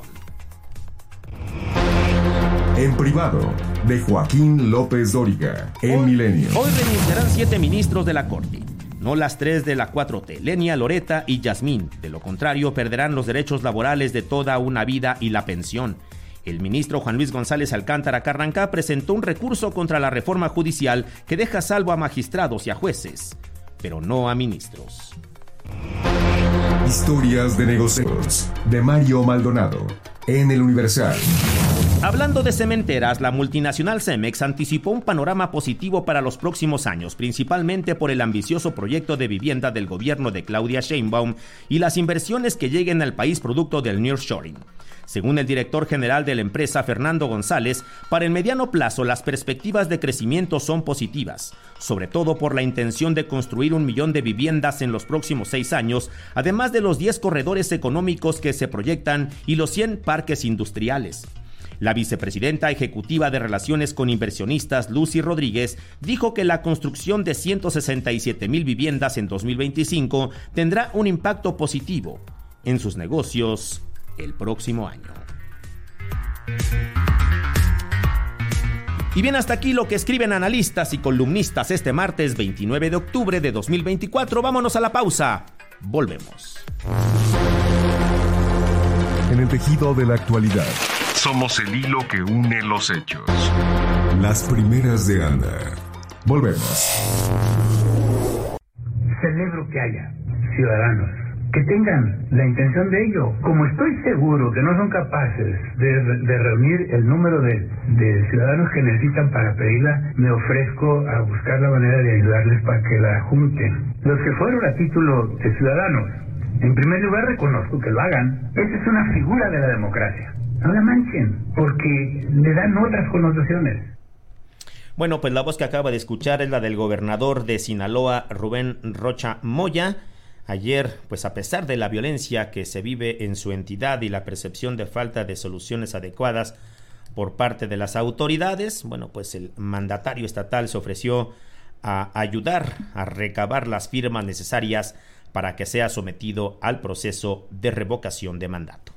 En privado, de Joaquín López Dóriga, en Milenio. Hoy renunciarán 7 ministros de la Corte, no las 3 de la 4T, Lenia, Loreta y Yasmín. De lo contrario, perderán los derechos laborales de toda una vida y la pensión. El ministro Juan Luis González Alcántara Carrancá presentó un recurso contra la reforma judicial que deja salvo a magistrados y a jueces, pero no a ministros. Historias de negocios, de Mario Maldonado, en el Universal. Hablando de cementeras, la multinacional Cemex anticipó un panorama positivo para los próximos años, principalmente por el ambicioso proyecto de vivienda del gobierno de Claudia Sheinbaum y las inversiones que lleguen al país producto del nearshoring. Según el director general de la empresa, Fernando González, para el mediano plazo las perspectivas de crecimiento son positivas, sobre todo por la intención de construir 1 millón de viviendas en los próximos 6 años, además de los 10 corredores económicos que se proyectan y los 100 parques industriales. La vicepresidenta ejecutiva de Relaciones con Inversionistas, Lucy Rodríguez, dijo que la construcción de 167,000 viviendas en 2025 tendrá un impacto positivo en sus negocios el próximo año. Y bien, hasta aquí lo que escriben analistas y columnistas este martes 29 de octubre de 2024. Vámonos a la pausa. Volvemos. En el tejido de la actualidad. Somos el hilo que une los hechos. Las primeras de Anda. Volvemos. Celebro que haya ciudadanos que tengan la intención de ello. Como estoy seguro que no son capaces de reunir el número de ciudadanos que necesitan para pedirla, me ofrezco a buscar la manera de ayudarles para que la junten. Los que fueron a título de ciudadanos, en primer lugar reconozco que lo hagan. Esa es una figura de la democracia. No la manchen, porque le dan otras connotaciones. Bueno, pues la voz que acaba de escuchar es la del gobernador de Sinaloa, Rubén Rocha Moya, Ayer, pues a pesar de la violencia que se vive en su entidad y la percepción de falta de soluciones adecuadas por parte de las autoridades, bueno, pues el mandatario estatal se ofreció a ayudar a recabar las firmas necesarias para que sea sometido al proceso de revocación de mandato.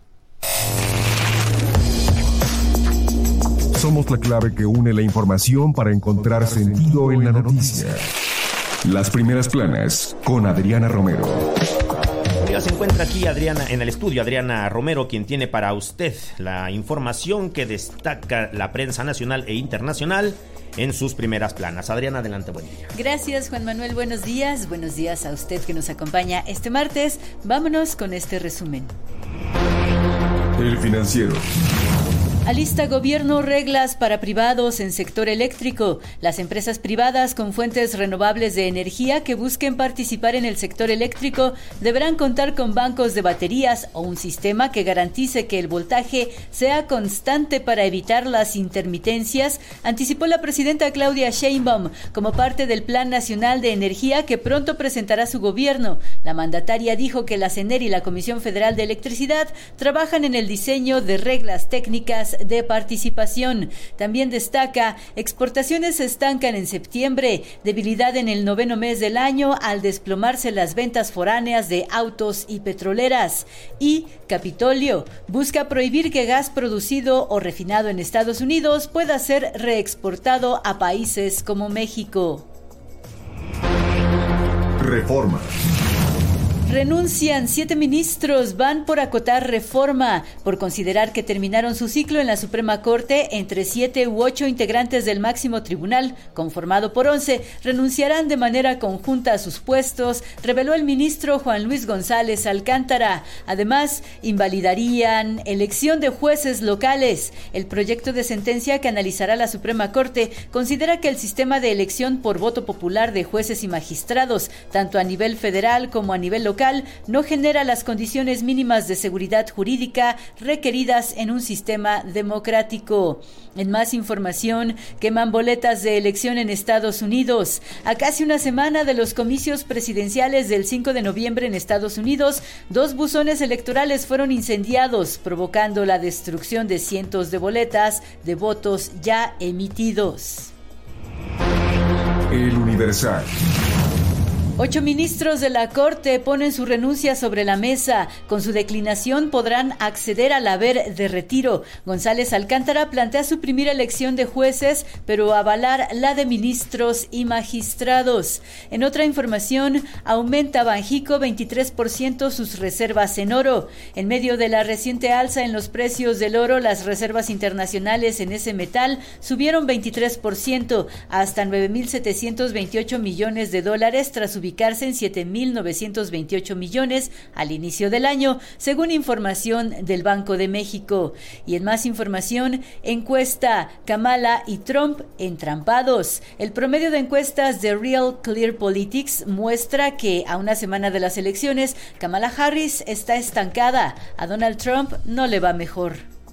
Somos la clave que une la información para encontrar sentido en la noticia. Las primeras planas con Adriana Romero. Ya se encuentra aquí Adriana en el estudio, Adriana Romero, quien tiene para usted la información que destaca la prensa nacional e internacional en sus primeras planas. Adriana, adelante, buen día. Gracias, Juan Manuel, buenos días a usted que nos acompaña este martes. Vámonos con este resumen. El Financiero. Alista gobierno reglas para privados en sector eléctrico. Las empresas privadas con fuentes renovables de energía que busquen participar en el sector eléctrico deberán contar con bancos de baterías o un sistema que garantice que el voltaje sea constante para evitar las intermitencias, anticipó la presidenta Claudia Sheinbaum como parte del Plan Nacional de Energía que pronto presentará su gobierno. La mandataria dijo que la CENER y la Comisión Federal de Electricidad trabajan en el diseño de reglas técnicas de participación. También destaca, exportaciones se estancan en septiembre, debilidad en el 9º mes del año al desplomarse las ventas foráneas de autos y petroleras. Y Capitolio busca prohibir que gas producido o refinado en Estados Unidos pueda ser reexportado a países como México. Reforma. Renuncian 7 ministros, van por acotar reforma, por considerar que terminaron su ciclo en la Suprema Corte. Entre 7 u 8 integrantes del máximo tribunal, conformado por 11, renunciarán de manera conjunta a sus puestos, reveló el ministro Juan Luis González Alcántara. Además, invalidarían elección de jueces locales. El proyecto de sentencia que analizará la Suprema Corte considera que el sistema de elección por voto popular de jueces y magistrados, tanto a nivel federal como a nivel local, no genera las condiciones mínimas de seguridad jurídica requeridas en un sistema democrático. En más información, queman boletas de elección en Estados Unidos. A casi una semana de los comicios presidenciales del 5 de noviembre en Estados Unidos, 2 buzones electorales fueron incendiados, provocando la destrucción de cientos de boletas de votos ya emitidos. El Universal. 8 ministros de la Corte ponen su renuncia sobre la mesa. Con su declinación podrán acceder al haber de retiro. González Alcántara plantea suprimir elección de jueces, pero avalar la de ministros y magistrados. En otra información, aumenta Banjico 23% sus reservas en oro. En medio de la reciente alza en los precios del oro, las reservas internacionales en ese metal subieron 23% hasta $9,728 millones tras ubicarse en 7,928 millones al inicio del año, según información del Banco de México. Y en más información, encuesta Kamala y Trump entrampados. El promedio de encuestas de Real Clear Politics muestra que a una semana de las elecciones, Kamala Harris está estancada. A Donald Trump no le va mejor.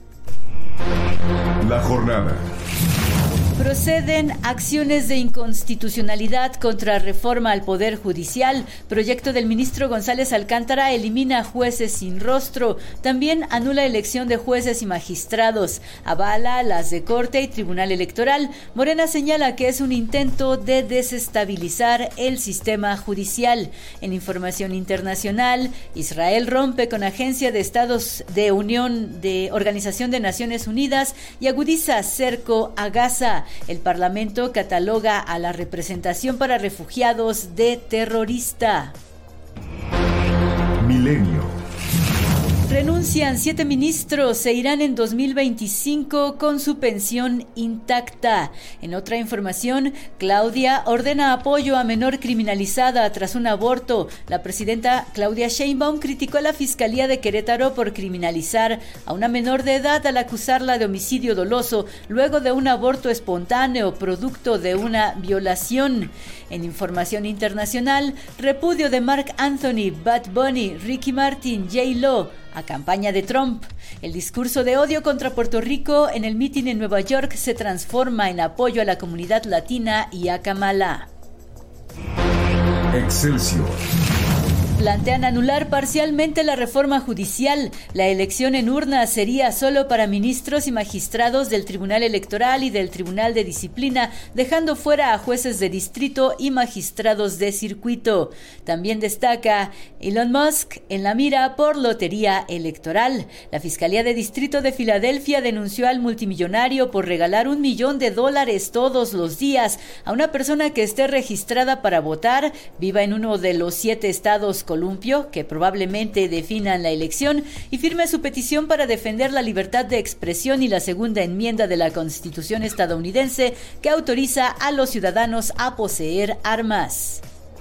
La jornada. Proceden acciones de inconstitucionalidad contra reforma al Poder Judicial. Proyecto del ministro González Alcántara elimina jueces sin rostro. También anula elección de jueces y magistrados. Avala las de Corte y Tribunal Electoral. Morena señala que es un intento de desestabilizar el sistema judicial. En información internacional, Israel rompe con Agencia de Estados de Unión de Organización de Naciones Unidas y agudiza cerco a Gaza. El Parlamento cataloga a la representación para refugiados de terrorista. Milenio. Renuncian 7 ministros, se irán en 2025 con su pensión intacta. En otra información, Claudia ordena apoyo a menor criminalizada tras un aborto. La presidenta Claudia Sheinbaum criticó a la Fiscalía de Querétaro por criminalizar a una menor de edad al acusarla de homicidio doloso luego de un aborto espontáneo producto de una violación. En información internacional, repudio de Marc Anthony, Bad Bunny, Ricky Martin, J-Lo a campaña de Trump. El discurso de odio contra Puerto Rico en el mitin en Nueva York se transforma en apoyo a la comunidad latina y a Kamala. Excelsior. Plantean anular parcialmente la reforma judicial. La elección en urnas sería solo para ministros y magistrados del Tribunal Electoral y del Tribunal de Disciplina, dejando fuera a jueces de distrito y magistrados de circuito. También destaca Elon Musk en la mira por lotería electoral. La Fiscalía de Distrito de Filadelfia denunció al multimillonario por regalar $1 millón todos los días a una persona que esté registrada para votar, viva en uno de los 7 estados columpio que probablemente definan la elección, y firme su petición para defender la libertad de expresión y la segunda enmienda de la Constitución estadounidense que autoriza a los ciudadanos a poseer armas.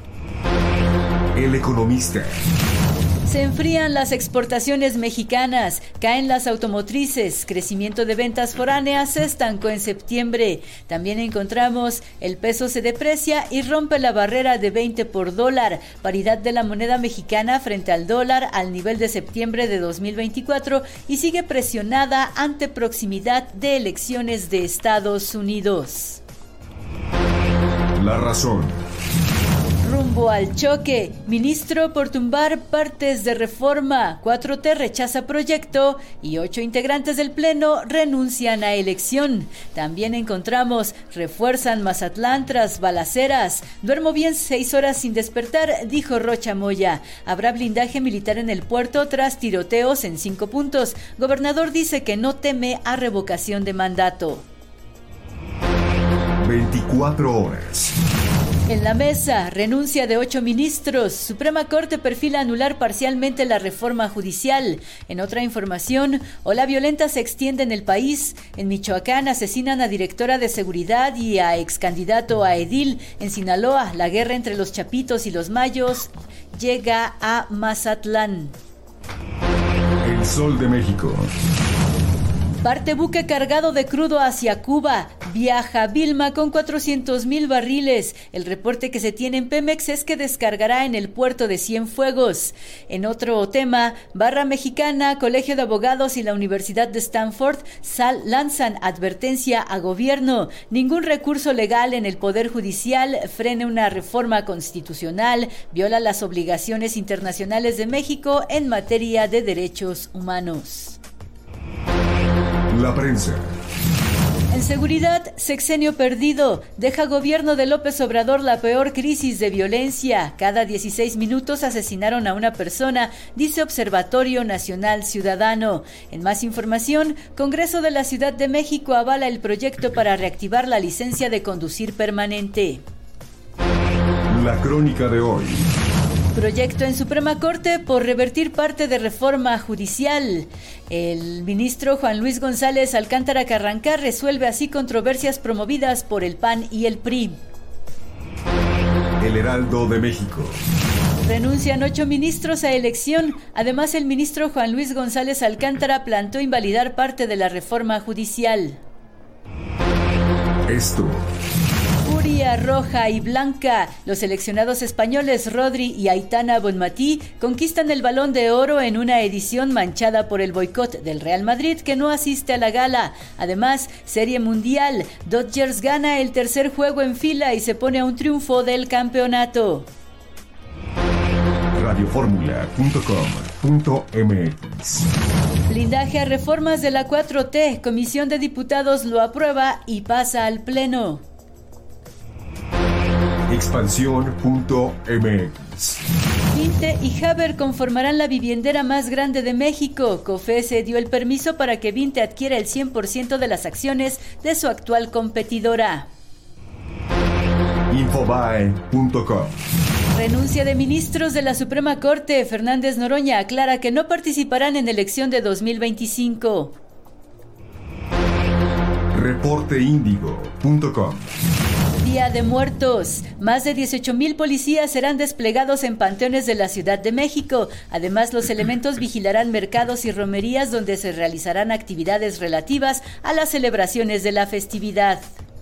El Economista. Se enfrían las exportaciones mexicanas, caen las automotrices, crecimiento de ventas foráneas se estancó en septiembre. También encontramos el peso se deprecia y rompe la barrera de 20 por dólar, paridad de la moneda mexicana frente al dólar al nivel de septiembre de 2024 y sigue presionada ante proximidad de elecciones de Estados Unidos. La Razón. Rumbo al choque, ministro por tumbar partes de reforma, 4T rechaza proyecto y 8 integrantes del Pleno renuncian a elección. También encontramos, refuerzan Mazatlán tras balaceras. Duermo bien 6 horas sin despertar, dijo Rocha Moya. Habrá blindaje militar en el puerto tras tiroteos en 5 puntos. Gobernador dice que no teme a revocación de mandato. 24 horas. En la mesa, renuncia de 8 ministros. Suprema Corte perfila anular parcialmente la reforma judicial. En otra información, ola violenta se extiende en el país. En Michoacán asesinan a directora de seguridad y a excandidato a edil. En Sinaloa, la guerra entre los chapitos y los mayos llega a Mazatlán. El Sol de México. Parte buque cargado de crudo hacia Cuba. Viaja Vilma con 400,000 barriles. El reporte que se tiene en Pemex es que descargará en el puerto de Cienfuegos. En otro tema, Barra Mexicana, Colegio de Abogados y la Universidad de Stanford lanzan advertencia a gobierno. Ningún recurso legal en el Poder Judicial frene una reforma constitucional, viola las obligaciones internacionales de México en materia de derechos humanos. La prensa. En seguridad, sexenio perdido. Deja gobierno de López Obrador la peor crisis de violencia. Cada 16 minutos asesinaron a una persona, dice Observatorio Nacional Ciudadano. En más información, Congreso de la Ciudad de México avala el proyecto para reactivar la licencia de conducir permanente. La crónica de hoy. Proyecto en Suprema Corte por revertir parte de reforma judicial. El ministro Juan Luis González Alcántara Carrancá resuelve así controversias promovidas por el PAN y el PRI. El Heraldo de México. Renuncian 8 ministros a elección. Además, el ministro Juan Luis González Alcántara planteó invalidar parte de la reforma judicial. Esto. Furia roja y blanca. Los seleccionados españoles Rodri y Aitana Bonmatí conquistan el Balón de Oro en una edición manchada por el boicot del Real Madrid, que no asiste a la gala. Además, Serie Mundial. Dodgers gana el tercer juego en fila y se pone a un triunfo del campeonato. Radioformula.com.mx. Blindaje a reformas de la 4T. Comisión de Diputados lo aprueba y pasa al Pleno. Expansión.mx. Vinte y Haber conformarán la viviendera más grande de México. COFESE dio el permiso para que Vinte adquiera el 100% de las acciones de su actual competidora. Infobae.com. Renuncia de ministros de la Suprema Corte. Fernández Noroña aclara que no participarán en elección de 2025. Reporteindigo.com. Día de Muertos. Más de 18,000 policías serán desplegados en panteones de la Ciudad de México. Además, los elementos vigilarán mercados y romerías donde se realizarán actividades relativas a las celebraciones de la festividad.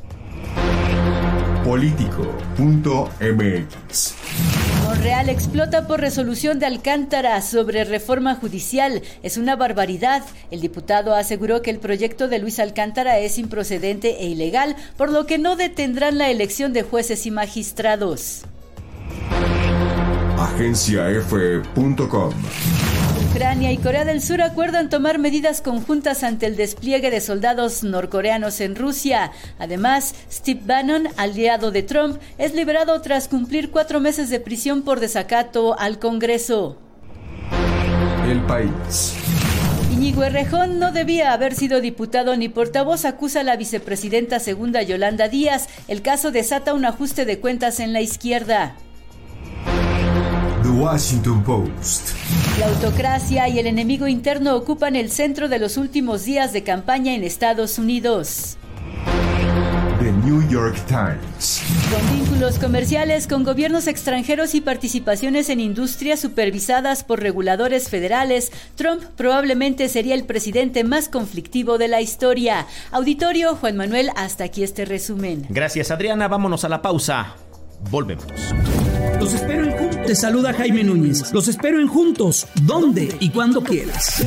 Político.mx. Monreal explota por resolución de Alcántara sobre reforma judicial. Es una barbaridad. El diputado aseguró que el proyecto de Luis Alcántara es improcedente e ilegal, por lo que no detendrán la elección de jueces y magistrados. agenciaf.com. Ucrania y Corea del Sur acuerdan tomar medidas conjuntas ante el despliegue de soldados norcoreanos en Rusia. Además, Steve Bannon, aliado de Trump, es liberado tras cumplir 4 meses de prisión por desacato al Congreso. El País. Íñigo Errejón no debía haber sido diputado ni portavoz, acusa la vicepresidenta segunda Yolanda Díaz. El caso desata un ajuste de cuentas en la izquierda. The Washington Post. La autocracia y el enemigo interno ocupan el centro de los últimos días de campaña en Estados Unidos. The New York Times. Con vínculos comerciales con gobiernos extranjeros y participaciones en industrias supervisadas por reguladores federales, Trump probablemente sería el presidente más conflictivo de la historia. Auditorio, Juan Manuel, hasta aquí este resumen. Gracias, Adriana. Vámonos a la pausa. Volvemos. Los espero en Juntos. Te saluda Jaime Núñez. Los espero en Juntos, donde y cuando quieras.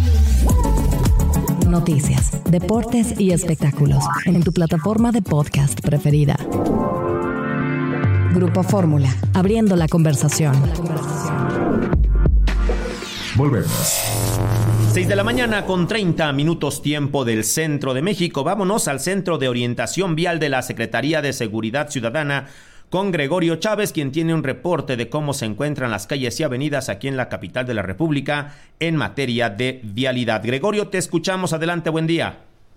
Noticias, deportes y espectáculos en tu plataforma de podcast preferida. Grupo Fórmula, abriendo la conversación. Volvemos. 6 de la mañana con 30 minutos tiempo del centro de México. Vámonos al Centro de Orientación Vial de la Secretaría de Seguridad Ciudadana con Gregorio Chávez, quien tiene un reporte de cómo se encuentran las calles y avenidas aquí en la capital de la República en materia de vialidad. Gregorio, te escuchamos. Adelante, buen día.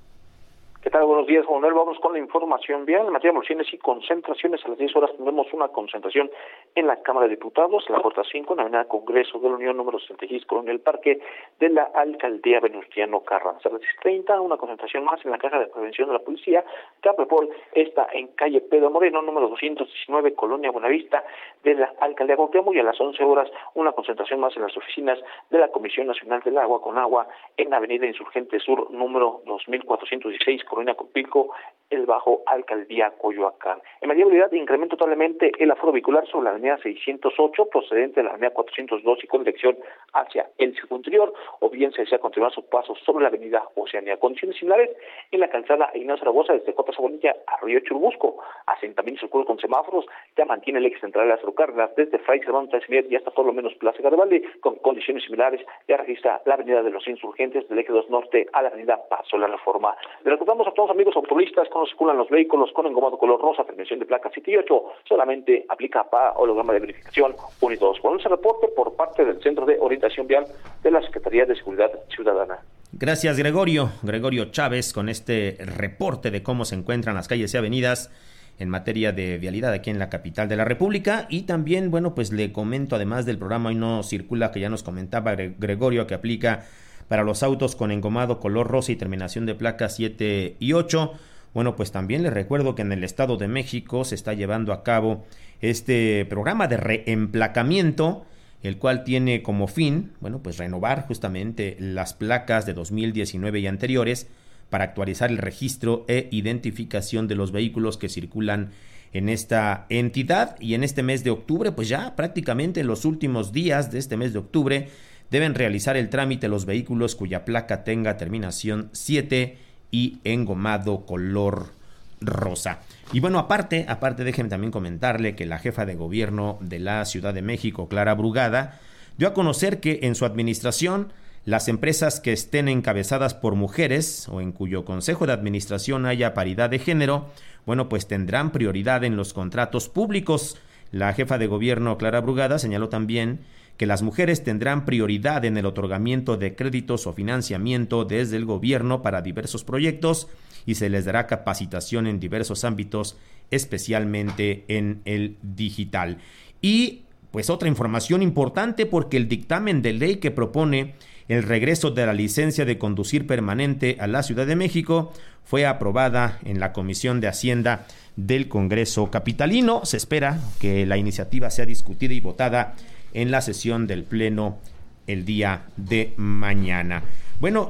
¿Qué tal? Buenos días, Juan Manuel. Vamos con la información vial. En materia de mociones y concentraciones, a las 10 horas tendremos una concentración en la Cámara de Diputados, la puerta 5, en la avenida Congreso de la Unión, número 66, Colonia El Parque, de la Alcaldía Venustiano Carranza. A las 10:30, una concentración más en la Caja de Prevención de la Policía, Capepol, está en calle Pedro Moreno, número 219, Colonia Buenavista, de la Alcaldía Cuauhtémoc, y a las 11 horas, una concentración más en las oficinas de la Comisión Nacional del Agua, Conagua, en Avenida Insurgente Sur, número 2416, Colonia Copilco, el Bajo, Alcaldía Coyoacán. En mediabilidad, incremento totalmente el aforo vehicular sobre la avenida 608, procedente de la avenida 402 y con dirección hacia el circuito interior, o bien se desea continuar su paso sobre la avenida Oceanía. Condiciones similares en la calzada Ignacio Zaragoza, desde Cota Sabanilla a Río Churubusco, asentamiento circular con semáforos, ya mantiene el eje central de las Cárdenas, desde Fray Servando Tasmier y hasta por lo menos Plaza Garibaldi, con condiciones similares, ya registra la avenida de los Insurgentes, del eje 2 norte a la avenida Paso la Reforma. Le recordamos a todos amigos automovilistas cómo circulan los vehículos con engomado color rosa, terminación de placa 7 y 8, solamente aplica para holograma de verificación 1 y 2. Con ese reporte por parte del Centro de Orientación Vial de la Secretaría de Seguridad Ciudadana. Gracias, Gregorio. Gregorio Chávez con este reporte de cómo se encuentran las calles y avenidas en materia de vialidad aquí en la capital de la República. Y también, bueno, pues le comento, además del programa Hoy No Circula, que ya nos comentaba Gregorio, que aplica para los autos con engomado color rosa y terminación de placas 7 y 8. Bueno, pues también les recuerdo que en el Estado de México se está llevando a cabo este programa de reemplacamiento, el cual tiene como fin, bueno, pues renovar justamente las placas de 2019 y anteriores para actualizar el registro e identificación de los vehículos que circulan en esta entidad. Y en este mes de octubre, pues ya prácticamente en los últimos días de este mes de octubre, deben realizar el trámite los vehículos cuya placa tenga terminación 7 y engomado color rosa. Y bueno, aparte, déjenme también comentarle que la jefa de gobierno de la Ciudad de México, Clara Brugada, dio a conocer que en su administración las empresas que estén encabezadas por mujeres o en cuyo consejo de administración haya paridad de género, bueno, pues tendrán prioridad en los contratos públicos. La jefa de gobierno, Clara Brugada, señaló también que las mujeres tendrán prioridad en el otorgamiento de créditos o financiamiento desde el gobierno para diversos proyectos y se les dará capacitación en diversos ámbitos, especialmente en el digital. Y pues otra información importante, porque el dictamen de ley que propone el regreso de la licencia de conducir permanente a la Ciudad de México fue aprobada en la Comisión de Hacienda del Congreso capitalino. Se espera que la iniciativa sea discutida y votada en la sesión del Pleno el día de mañana. Bueno,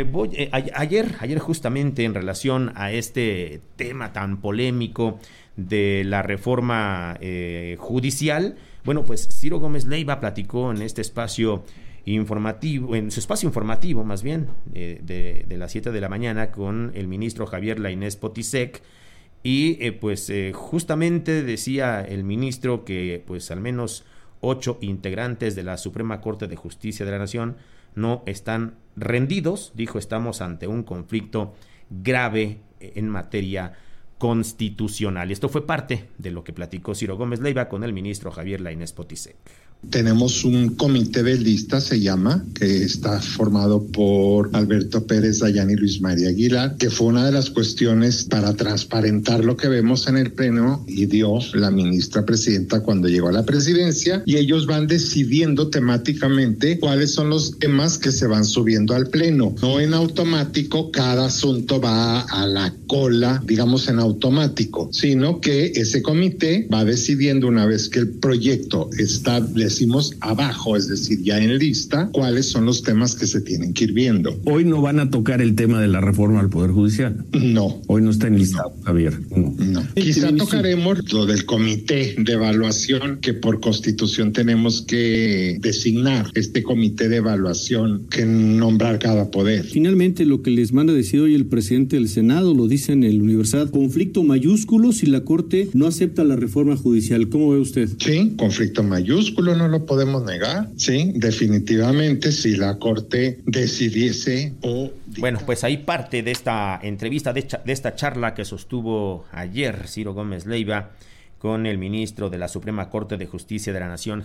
ayer justamente en relación a este tema tan polémico de la reforma judicial, bueno, pues Ciro Gómez Leiva platicó en este espacio informativo, en su espacio informativo más bien, de las 7 de la mañana con el ministro Javier Lainez Potisek, y justamente decía el ministro que pues al menos 8 integrantes de la Suprema Corte de Justicia de la Nación no están rendidos. Dijo, estamos ante un conflicto grave en materia constitucional. Esto fue parte de lo que platicó Ciro Gómez Leiva con el ministro Javier Lainez Potisek. Tenemos un comité de listas, se llama, que está formado por Alberto Pérez Dayán y Luis María Aguilar, que fue una de las cuestiones para transparentar lo que vemos en el pleno y dio la ministra presidenta cuando llegó a la presidencia, y ellos van decidiendo temáticamente cuáles son los temas que se van subiendo al pleno. No en automático, cada asunto va a la cola, digamos en automático, sino que ese comité va decidiendo una vez que el proyecto está, decimos abajo, es decir, ya en lista, cuáles son los temas que se tienen que ir viendo. Hoy no van a tocar el tema de la reforma al Poder Judicial. No. Hoy no está en lista, Javier. No. Quizá tocaremos lo del comité de evaluación, que por constitución tenemos que designar este comité de evaluación, que nombrar cada poder. Finalmente, lo que les manda decir hoy el presidente del Senado, lo dice en el Universal, conflicto mayúsculo si la Corte no acepta la reforma judicial. ¿Cómo ve usted? Sí, conflicto mayúsculo, no lo podemos negar. Sí, definitivamente, si la Corte decidiese o... Bueno, pues ahí parte de esta entrevista, de esta charla que sostuvo ayer Ciro Gómez Leiva con el ministro de la Suprema Corte de Justicia de la Nación,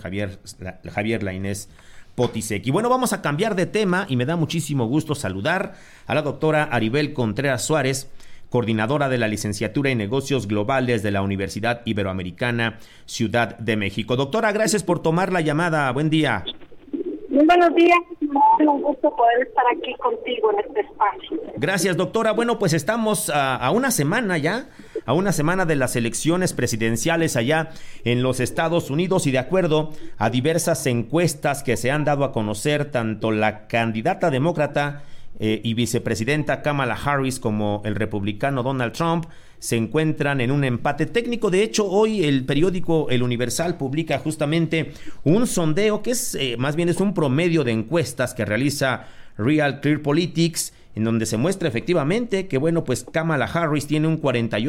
Javier Lainez Potisek. Y bueno, vamos a cambiar de tema y me da muchísimo gusto saludar a la doctora Aribel Contreras Suárez, coordinadora de la Licenciatura en Negocios Globales de la Universidad Iberoamericana, Ciudad de México. Doctora, gracias por tomar la llamada. Buen día. Muy buenos días. Un gusto poder estar aquí contigo en este espacio. Gracias, doctora. Bueno, pues estamos a una semana ya, a una semana de las elecciones presidenciales allá en los Estados Unidos, y de acuerdo a diversas encuestas que se han dado a conocer, tanto la candidata demócrata y vicepresidenta Kamala Harris como el republicano Donald Trump se encuentran en un empate técnico. De hecho, hoy el periódico El Universal publica justamente un sondeo que es más bien es un promedio de encuestas que realiza Real Clear Politics, en donde se muestra efectivamente que, bueno, pues Kamala Harris tiene un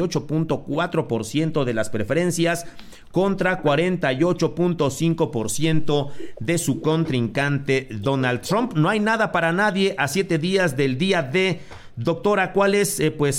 48.4% de las preferencias contra 48.5% de su contrincante Donald Trump. No hay nada para nadie a 7 días del día D. Doctora, ¿cuál es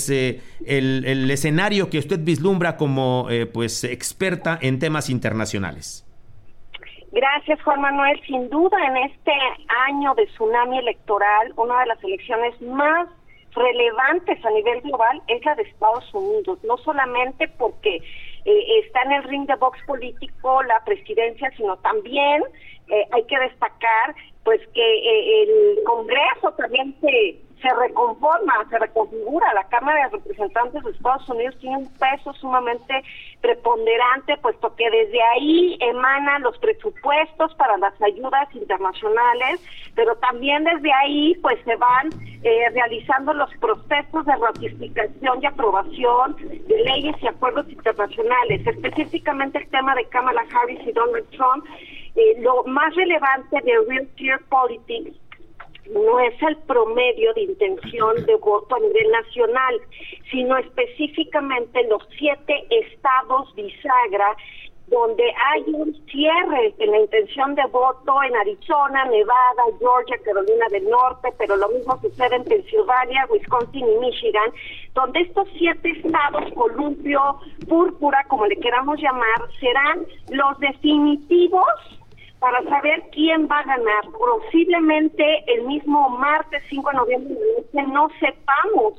el escenario que usted vislumbra como experta en temas internacionales? Gracias, Juan Manuel. Sin duda, en este año de tsunami electoral, una de las elecciones más relevantes a nivel global es la de Estados Unidos, no solamente porque está en el ring de box político la presidencia, sino también hay que destacar pues que el Congreso también se reconfigura. La Cámara de Representantes de Estados Unidos tiene un peso sumamente preponderante, puesto que desde ahí emanan los presupuestos para las ayudas internacionales, pero también desde ahí pues se van realizando los procesos de ratificación y aprobación de leyes y acuerdos internacionales. Específicamente el tema de Kamala Harris y Donald Trump, lo más relevante de Real Clear Politics no es el promedio de intención de voto a nivel nacional, sino específicamente los 7 estados bisagra, donde hay un cierre en la intención de voto en Arizona, Nevada, Georgia, Carolina del Norte, pero lo mismo sucede en Pensilvania, Wisconsin y Michigan, donde estos 7 estados, columpio, púrpura, como le queramos llamar, serán los definitivos para saber quién va a ganar. Posiblemente el mismo martes 5 de noviembre no sepamos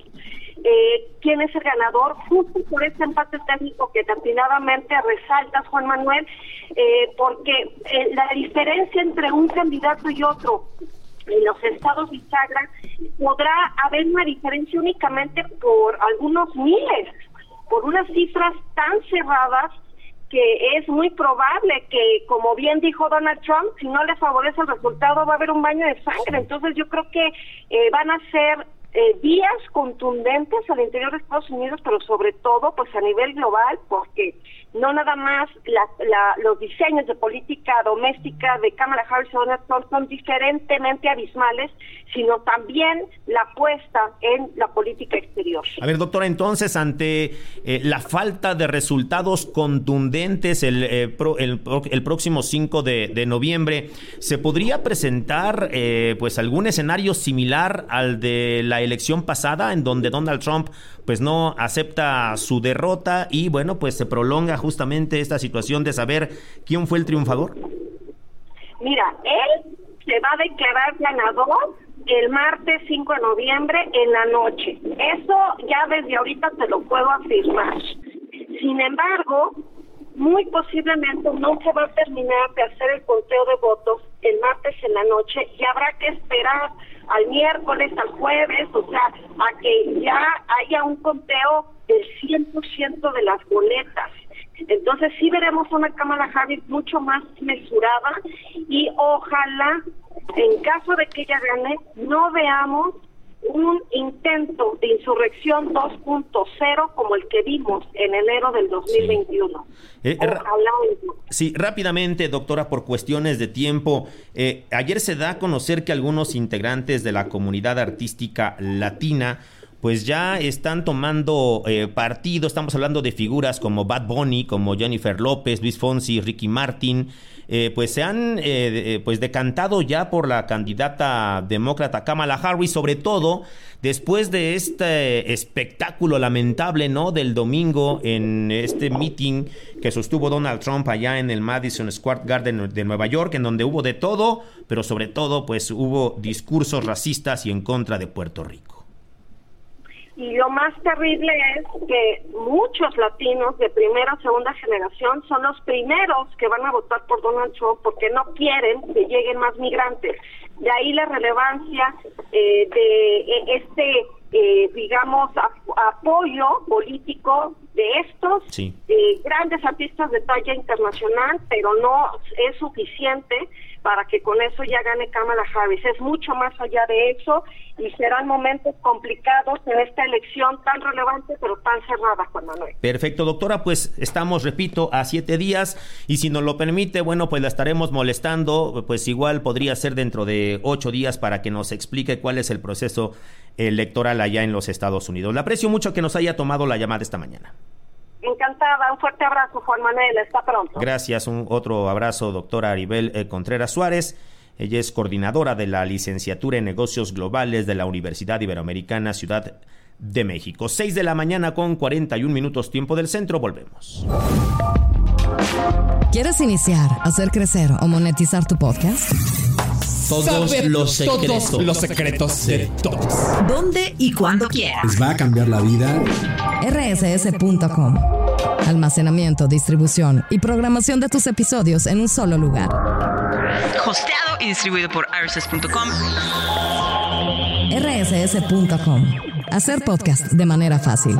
quién es el ganador, justo por este empate técnico que atinadamente resaltas, Juan Manuel, porque la diferencia entre un candidato y otro en los estados bisagra podrá haber una diferencia únicamente por algunos miles, por unas cifras tan cerradas que es muy probable que, como bien dijo Donald Trump, si no le favorece el resultado va a haber un baño de sangre. Entonces yo creo que van a ser días contundentes al interior de Estados Unidos, pero sobre todo pues a nivel global, porque no nada más los diseños de política doméstica de Kamala Harris y Donald Trump son diferentemente abismales, sino también la apuesta en la política exterior. Dios. A ver, doctora, entonces, ante la falta de resultados contundentes el próximo 5 de noviembre, ¿se podría presentar pues algún escenario similar al de la elección pasada, en donde Donald Trump pues no acepta su derrota y bueno, pues se prolonga justamente esta situación de saber quién fue el triunfador? Mira, él se va a declarar ganador el martes 5 de noviembre en la noche. Eso ya desde ahorita te lo puedo afirmar. Sin embargo, muy posiblemente no se va a terminar de hacer el conteo de votos el martes en la noche y habrá que esperar al miércoles, al jueves, o sea, a que ya haya un conteo del 100% de las boletas. Entonces sí veremos una Kamala Harris mucho más mesurada y ojalá, en caso de que ella gane, no veamos un intento de insurrección 2.0 como el que vimos en enero del 2021. Sí, rápidamente, doctora, por cuestiones de tiempo, ayer se da a conocer que algunos integrantes de la comunidad artística latina pues ya están tomando partido. Estamos hablando de figuras como Bad Bunny, como Jennifer López, Luis Fonsi, Ricky Martin, pues se han pues decantado ya por la candidata demócrata Kamala Harris, sobre todo después de este espectáculo lamentable, ¿no?, del domingo en este meeting que sostuvo Donald Trump allá en el Madison Square Garden de Nueva York, en donde hubo de todo, pero sobre todo pues hubo discursos racistas y en contra de Puerto Rico. Y lo más terrible es que muchos latinos de primera o segunda generación son los primeros que van a votar por Donald Trump porque no quieren que lleguen más migrantes. De ahí la relevancia de este, digamos, apoyo político de estos grandes artistas de talla internacional, pero no es suficiente para que con eso ya gane Kamala Harris. Es mucho más allá de eso y serán momentos complicados en esta elección tan relevante pero tan cerrada, Juan Manuel. Perfecto, doctora, pues estamos, repito, a 7 días y si nos lo permite, bueno, pues la estaremos molestando, pues igual podría ser dentro de 8 días para que nos explique cuál es el proceso electoral allá en los Estados Unidos. Le aprecio mucho que nos haya tomado la llamada esta mañana. Encantada, un fuerte abrazo, Juan Manuel, hasta pronto. Gracias, un otro abrazo, doctora Aribel Contreras Suárez. Ella es coordinadora de la licenciatura en negocios globales de la Universidad Iberoamericana Ciudad de México. 6 de la mañana con 41 minutos tiempo del centro, volvemos. ¿Quieres iniciar, hacer crecer o monetizar tu podcast? Todos los secretos de todos. ¿Dónde y cuándo quieras? ¿Les va a cambiar la vida? rss.com. Almacenamiento, distribución y programación de tus episodios en un solo lugar. Hosteado y distribuido por rss.com. rss.com. Hacer podcast de manera fácil.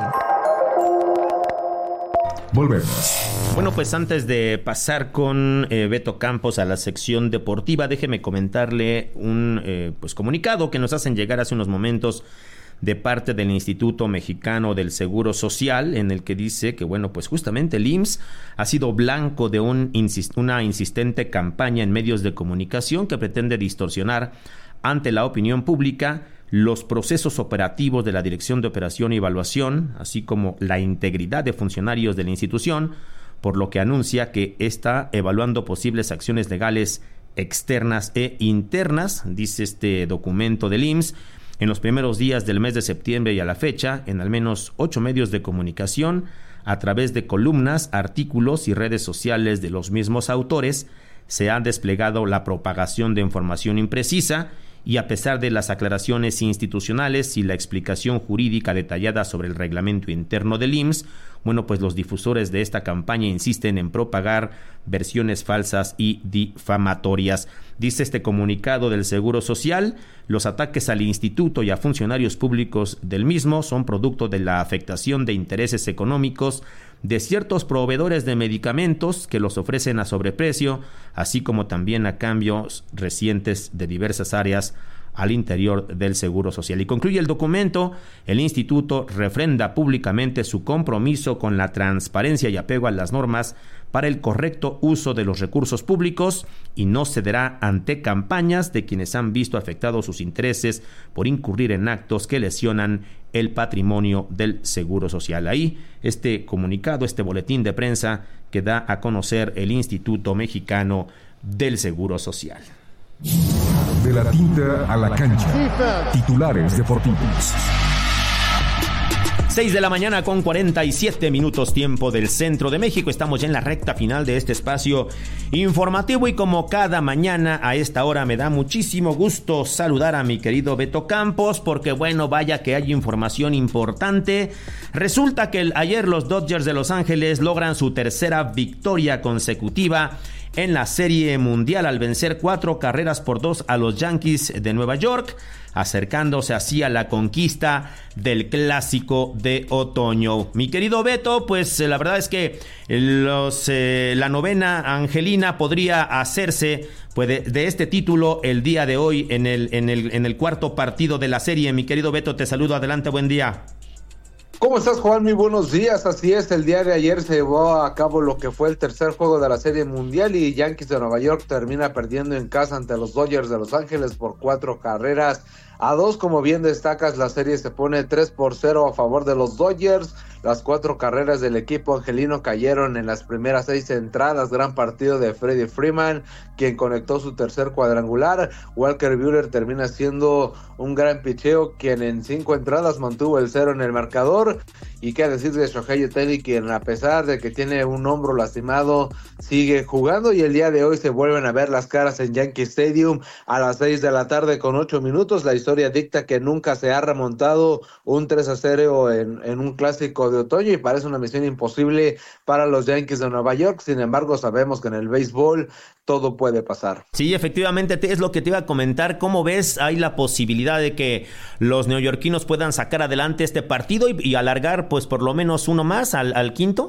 Volvemos. Bueno, pues antes de pasar con Beto Campos a la sección deportiva, déjeme comentarle un pues comunicado que nos hacen llegar hace unos momentos de parte del Instituto Mexicano del Seguro Social, en el que dice que, bueno, pues justamente el IMSS ha sido blanco de una insistente campaña en medios de comunicación que pretende distorsionar ante la opinión pública los procesos operativos de la Dirección de Operación y Evaluación, así como la integridad de funcionarios de la institución, por lo que anuncia que está evaluando posibles acciones legales externas e internas, dice este documento del IMSS. En los primeros días del mes de septiembre y a la fecha, en al menos 8 medios de comunicación, a través de columnas, artículos y redes sociales de los mismos autores, se ha desplegado la propagación de información imprecisa y a pesar de las aclaraciones institucionales y la explicación jurídica detallada sobre el reglamento interno del IMSS, bueno, pues los difusores de esta campaña insisten en propagar versiones falsas y difamatorias. Dice este comunicado del Seguro Social, los ataques al instituto y a funcionarios públicos del mismo son producto de la afectación de intereses económicos de ciertos proveedores de medicamentos que los ofrecen a sobreprecio, así como también a cambios recientes de diversas áreas al interior del Seguro Social. Y concluye el documento: el instituto refrenda públicamente su compromiso con la transparencia y apego a las normas para el correcto uso de los recursos públicos y no cederá ante campañas de quienes han visto afectados sus intereses por incurrir en actos que lesionan el patrimonio del Seguro Social. Ahí este comunicado, este boletín de prensa que da a conocer el Instituto Mexicano del Seguro Social. De la tinta a la cancha. Titulares deportivos. 6 de la mañana con 47 minutos tiempo del centro de México. Estamos ya en la recta final de este espacio informativo y como cada mañana a esta hora me da muchísimo gusto saludar a mi querido Beto Campos, porque bueno, vaya que hay información importante. Resulta que ayer los Dodgers de Los Ángeles logran su tercera victoria consecutiva en la Serie Mundial al vencer 4-2 a los Yankees de Nueva York, acercándose así a la conquista del Clásico de Otoño. Mi querido Beto, pues la verdad es que la novena angelina podría hacerse pues, de este título el día de hoy en el cuarto partido de la serie. Mi querido Beto, te saludo, adelante, buen día. ¿Cómo estás, Juan? Muy buenos días. Así es, el día de ayer se llevó a cabo lo que fue el tercer juego de la Serie Mundial y Yankees de Nueva York termina perdiendo en casa ante los Dodgers de Los Ángeles por 4-2. Como bien destacas, la serie se pone 3-0 a favor de los Dodgers. Las 4 carreras del equipo angelino cayeron en las primeras 6 entradas. Gran partido de Freddie Freeman, quien conectó su tercer cuadrangular. Walker Buehler termina siendo un gran picheo, quien en 5 entradas mantuvo el 0 en el marcador. Y qué decir de Shohei Ohtani, quien a pesar de que tiene un hombro lastimado, sigue jugando. Y el día de hoy se vuelven a ver las caras en Yankee Stadium a las 6 de la tarde con 8 minutos. La historia dicta que nunca se ha remontado un 3-0 en un clásico de otoño y parece una misión imposible para los Yankees de Nueva York. Sin embargo, sabemos que en el béisbol todo puede pasar. Sí, efectivamente, es lo que te iba a comentar. ¿Cómo ves? Hay la posibilidad de que los neoyorquinos puedan sacar adelante este partido y alargar pues por lo menos uno más al quinto.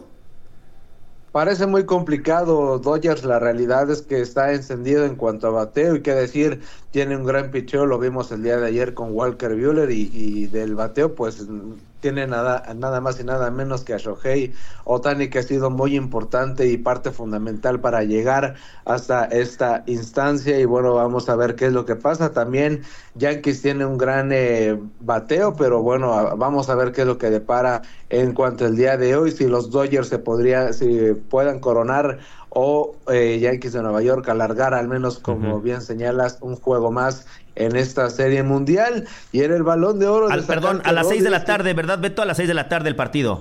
Parece muy complicado. Dodgers, la realidad es que está encendido en cuanto a bateo y qué decir, tiene un gran picheo, lo vimos el día de ayer con Walker Buehler y del bateo pues tiene nada más y nada menos que a Shohei Ohtani, que ha sido muy importante y parte fundamental para llegar hasta esta instancia. Y bueno, vamos a ver qué es lo que pasa. También Yankees tiene un gran bateo, pero bueno, vamos a ver qué es lo que depara en cuanto al día de hoy, si los Dodgers si puedan coronar o Yankees de Nueva York alargar al menos, como bien señalas, un juego más en esta Serie Mundial. Y en el Balón de Oro... a las 6 de la tarde, ¿verdad, Beto? A las 6 de la tarde el partido.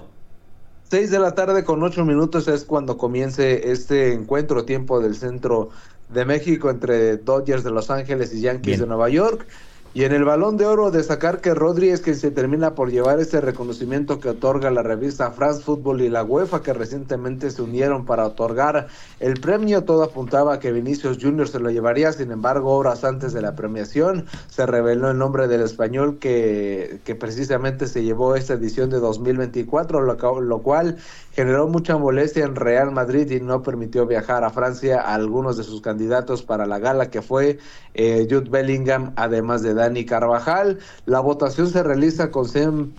6 de la tarde con 8 minutos es cuando comience este encuentro, tiempo del centro de México, entre Dodgers de Los Ángeles y Yankees de Nueva York. Y en el Balón de Oro, destacar que Rodri es quien se termina por llevar este reconocimiento que otorga la revista France Football y la UEFA, que recientemente se unieron para otorgar el premio. Todo apuntaba a que Vinicius Junior se lo llevaría. Sin embargo, horas antes de la premiación se reveló el nombre del español que precisamente se llevó esta edición de 2024, lo cual generó mucha molestia en Real Madrid y no permitió viajar a Francia a algunos de sus candidatos para la gala, que fue Jude Bellingham, además de Dani Carvajal. La votación se realiza con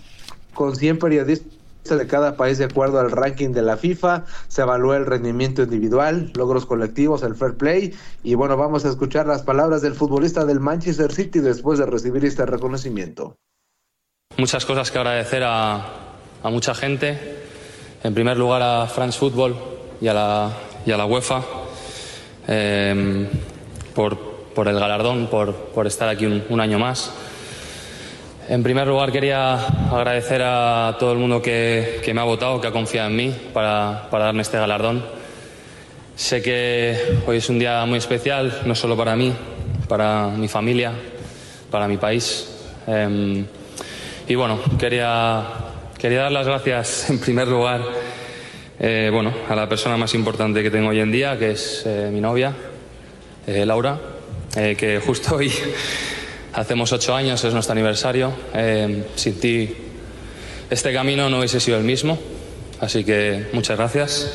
100 periodistas de cada país de acuerdo al ranking de la FIFA. Se evalúa el rendimiento individual, logros colectivos, el fair play. Y bueno, vamos a escuchar las palabras del futbolista del Manchester City después de recibir este reconocimiento. Muchas cosas que agradecer a mucha gente. En primer lugar a France Football y a la UEFA por el galardón, por estar aquí un año más. En primer lugar quería agradecer a todo el mundo que me ha votado, que ha confiado en mí para darme este galardón. Sé que hoy es un día muy especial, no solo para mí, para mi familia, para mi país. Y bueno, quería dar las gracias en primer lugar a la persona más importante que tengo hoy en día, que es mi novia, Laura, que justo hoy hacemos 8 años, es nuestro aniversario. Sin ti este camino no hubiese sido el mismo, así que muchas gracias.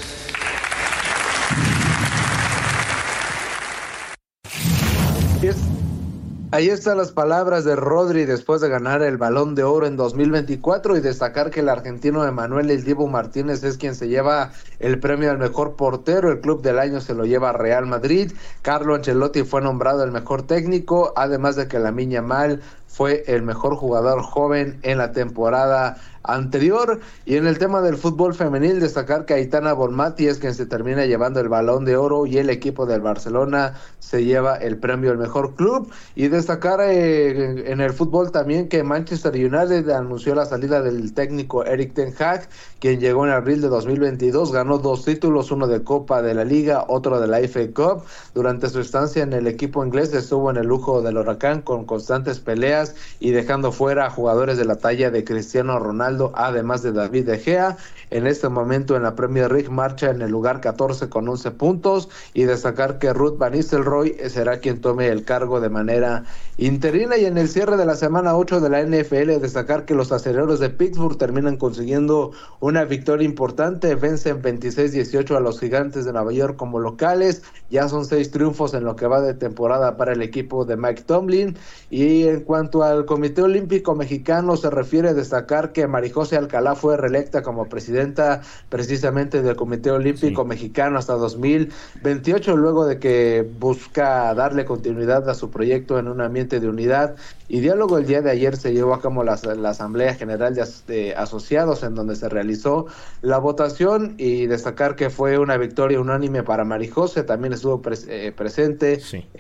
Ahí están las palabras de Rodri después de ganar el Balón de Oro en 2024 y destacar que el argentino Emanuel El Dibu Martínez es quien se lleva el premio al mejor portero. El club del año se lo lleva a Real Madrid. Carlo Ancelotti fue nombrado el mejor técnico, además de que Lamine Yamal fue el mejor jugador joven en la temporada anterior. Y en el tema del fútbol femenil, destacar que Aitana Bonmati es quien se termina llevando el Balón de Oro y el equipo del Barcelona se lleva el premio al mejor club. Y destacar en el fútbol también que Manchester United anunció la salida del técnico Erik ten Hag, quien llegó en abril de 2022, ganó 2 títulos, uno de Copa de la Liga, otro de la FA Cup. Durante su estancia en el equipo inglés estuvo en el lujo del huracán con constantes peleas y dejando fuera a jugadores de la talla de Cristiano Ronaldo, además de David De Gea. En este momento en la Premier League marcha en el lugar 14 con 11 puntos, y destacar que Ruud van Nistelrooy será quien tome el cargo de manera interina. Y en el cierre de la semana 8 de la NFL, destacar que los aceleros de Pittsburgh terminan consiguiendo una victoria importante, vencen 26-18 a los Gigantes de Nueva York como locales. Ya son 6 triunfos en lo que va de temporada para el equipo de Mike Tomlin. Y en cuanto al Comité Olímpico Mexicano se refiere, destacar que Marijose Alcalá fue reelecta como presidenta precisamente del Comité Olímpico Mexicano hasta 2028, luego de que busca darle continuidad a su proyecto en un ambiente de unidad y diálogo. El día de ayer se llevó a cabo la Asamblea General de Asociados, en donde se realizó la votación, y destacar que fue una victoria unánime para Marijose. También estuvo presente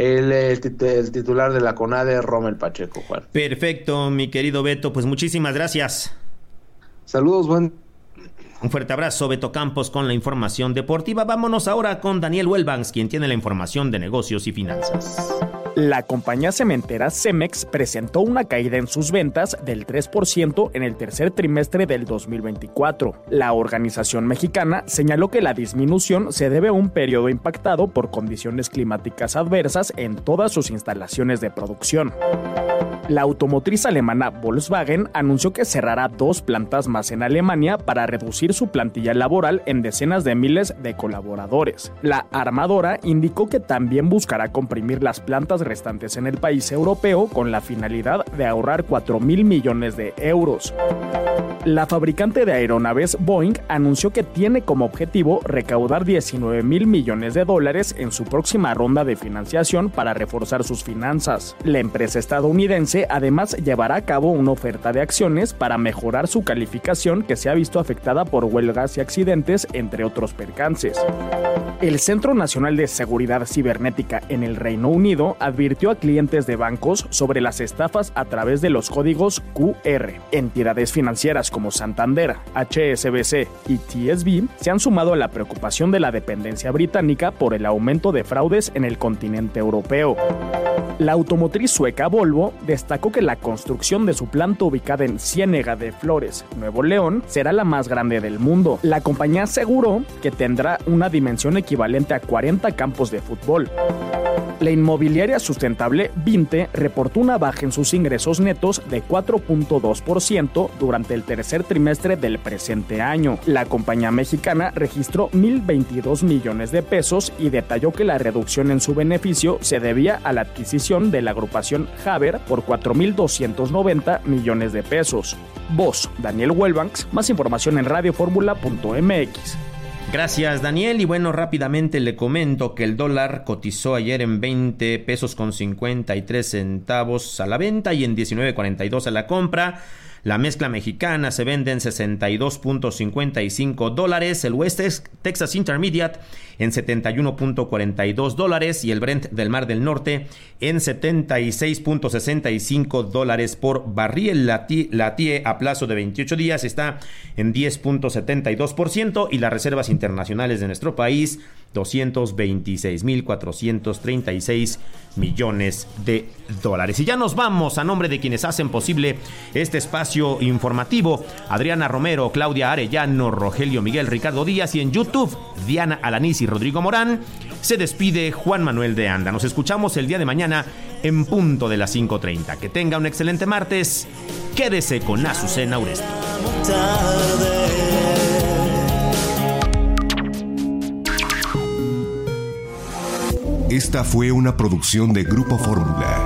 el titular de la CONADE, Rommel Pacheco. Juan. Perfecto, mi querido Beto, pues muchísimas gracias. Saludos, buen. Un fuerte abrazo, Beto Campos, con la información deportiva. Vámonos ahora con Daniel Wellbanks, quien tiene la información de negocios y finanzas. La compañía cementera Cemex presentó una caída en sus ventas del 3% en el tercer trimestre del 2024. La organización mexicana señaló que la disminución se debe a un periodo impactado por condiciones climáticas adversas en todas sus instalaciones de producción. La automotriz alemana Volkswagen anunció que cerrará 2 plantas más en Alemania para reducir su plantilla laboral en decenas de miles de colaboradores. La armadora indicó que también buscará comprimir las plantas restantes en el país europeo con la finalidad de ahorrar 4.000 millones de euros. La fabricante de aeronaves Boeing anunció que tiene como objetivo recaudar 19.000 millones de dólares en su próxima ronda de financiación para reforzar sus finanzas. La empresa estadounidense además llevará a cabo una oferta de acciones para mejorar su calificación, que se ha visto afectada por huelgas y accidentes, entre otros percances. El Centro Nacional de Seguridad Cibernética en el Reino Unido advirtió a clientes de bancos sobre las estafas a través de los códigos QR. Entidades financieras como Santander, HSBC y TSB se han sumado a la preocupación de la dependencia británica por el aumento de fraudes en el continente europeo. La automotriz sueca Volvo destacó que la construcción de su planta ubicada en Ciénega de Flores, Nuevo León, será la más grande del mundo. La compañía aseguró que tendrá una dimensión equivalente a 40 campos de fútbol. La inmobiliaria sustentable Vinte reportó una baja en sus ingresos netos de 4.2% durante el tercer trimestre del presente año. La compañía mexicana registró 1.022 millones de pesos y detalló que la reducción en su beneficio se debía a la adquisición de la agrupación Haber por 4.290 millones de pesos. Voz, Daniel Wellbanks. Más información en radioformula.mx. Gracias, Daniel. Y bueno, rápidamente le comento que el dólar cotizó ayer en 20 pesos con 53 centavos a la venta y en 19.42 a la compra. La mezcla mexicana se vende en $62.55, el West Texas Intermediate en $71.42 y el Brent del Mar del Norte en $76.65 por barril. La TIE a plazo de 28 días está en 10.72% y las reservas internacionales de nuestro país 226.436 millones de dólares. Y ya nos vamos. A nombre de quienes hacen posible este espacio informativo: Adriana Romero, Claudia Arellano, Rogelio Miguel, Ricardo Díaz, y en YouTube Diana Alanís y Rodrigo Morán, se despide Juan Manuel de Anda. Nos escuchamos el día de mañana en punto de las 5:30. Que tenga un excelente martes. Quédese con Azucena Uresti. Esta fue una producción de Grupo Fórmula.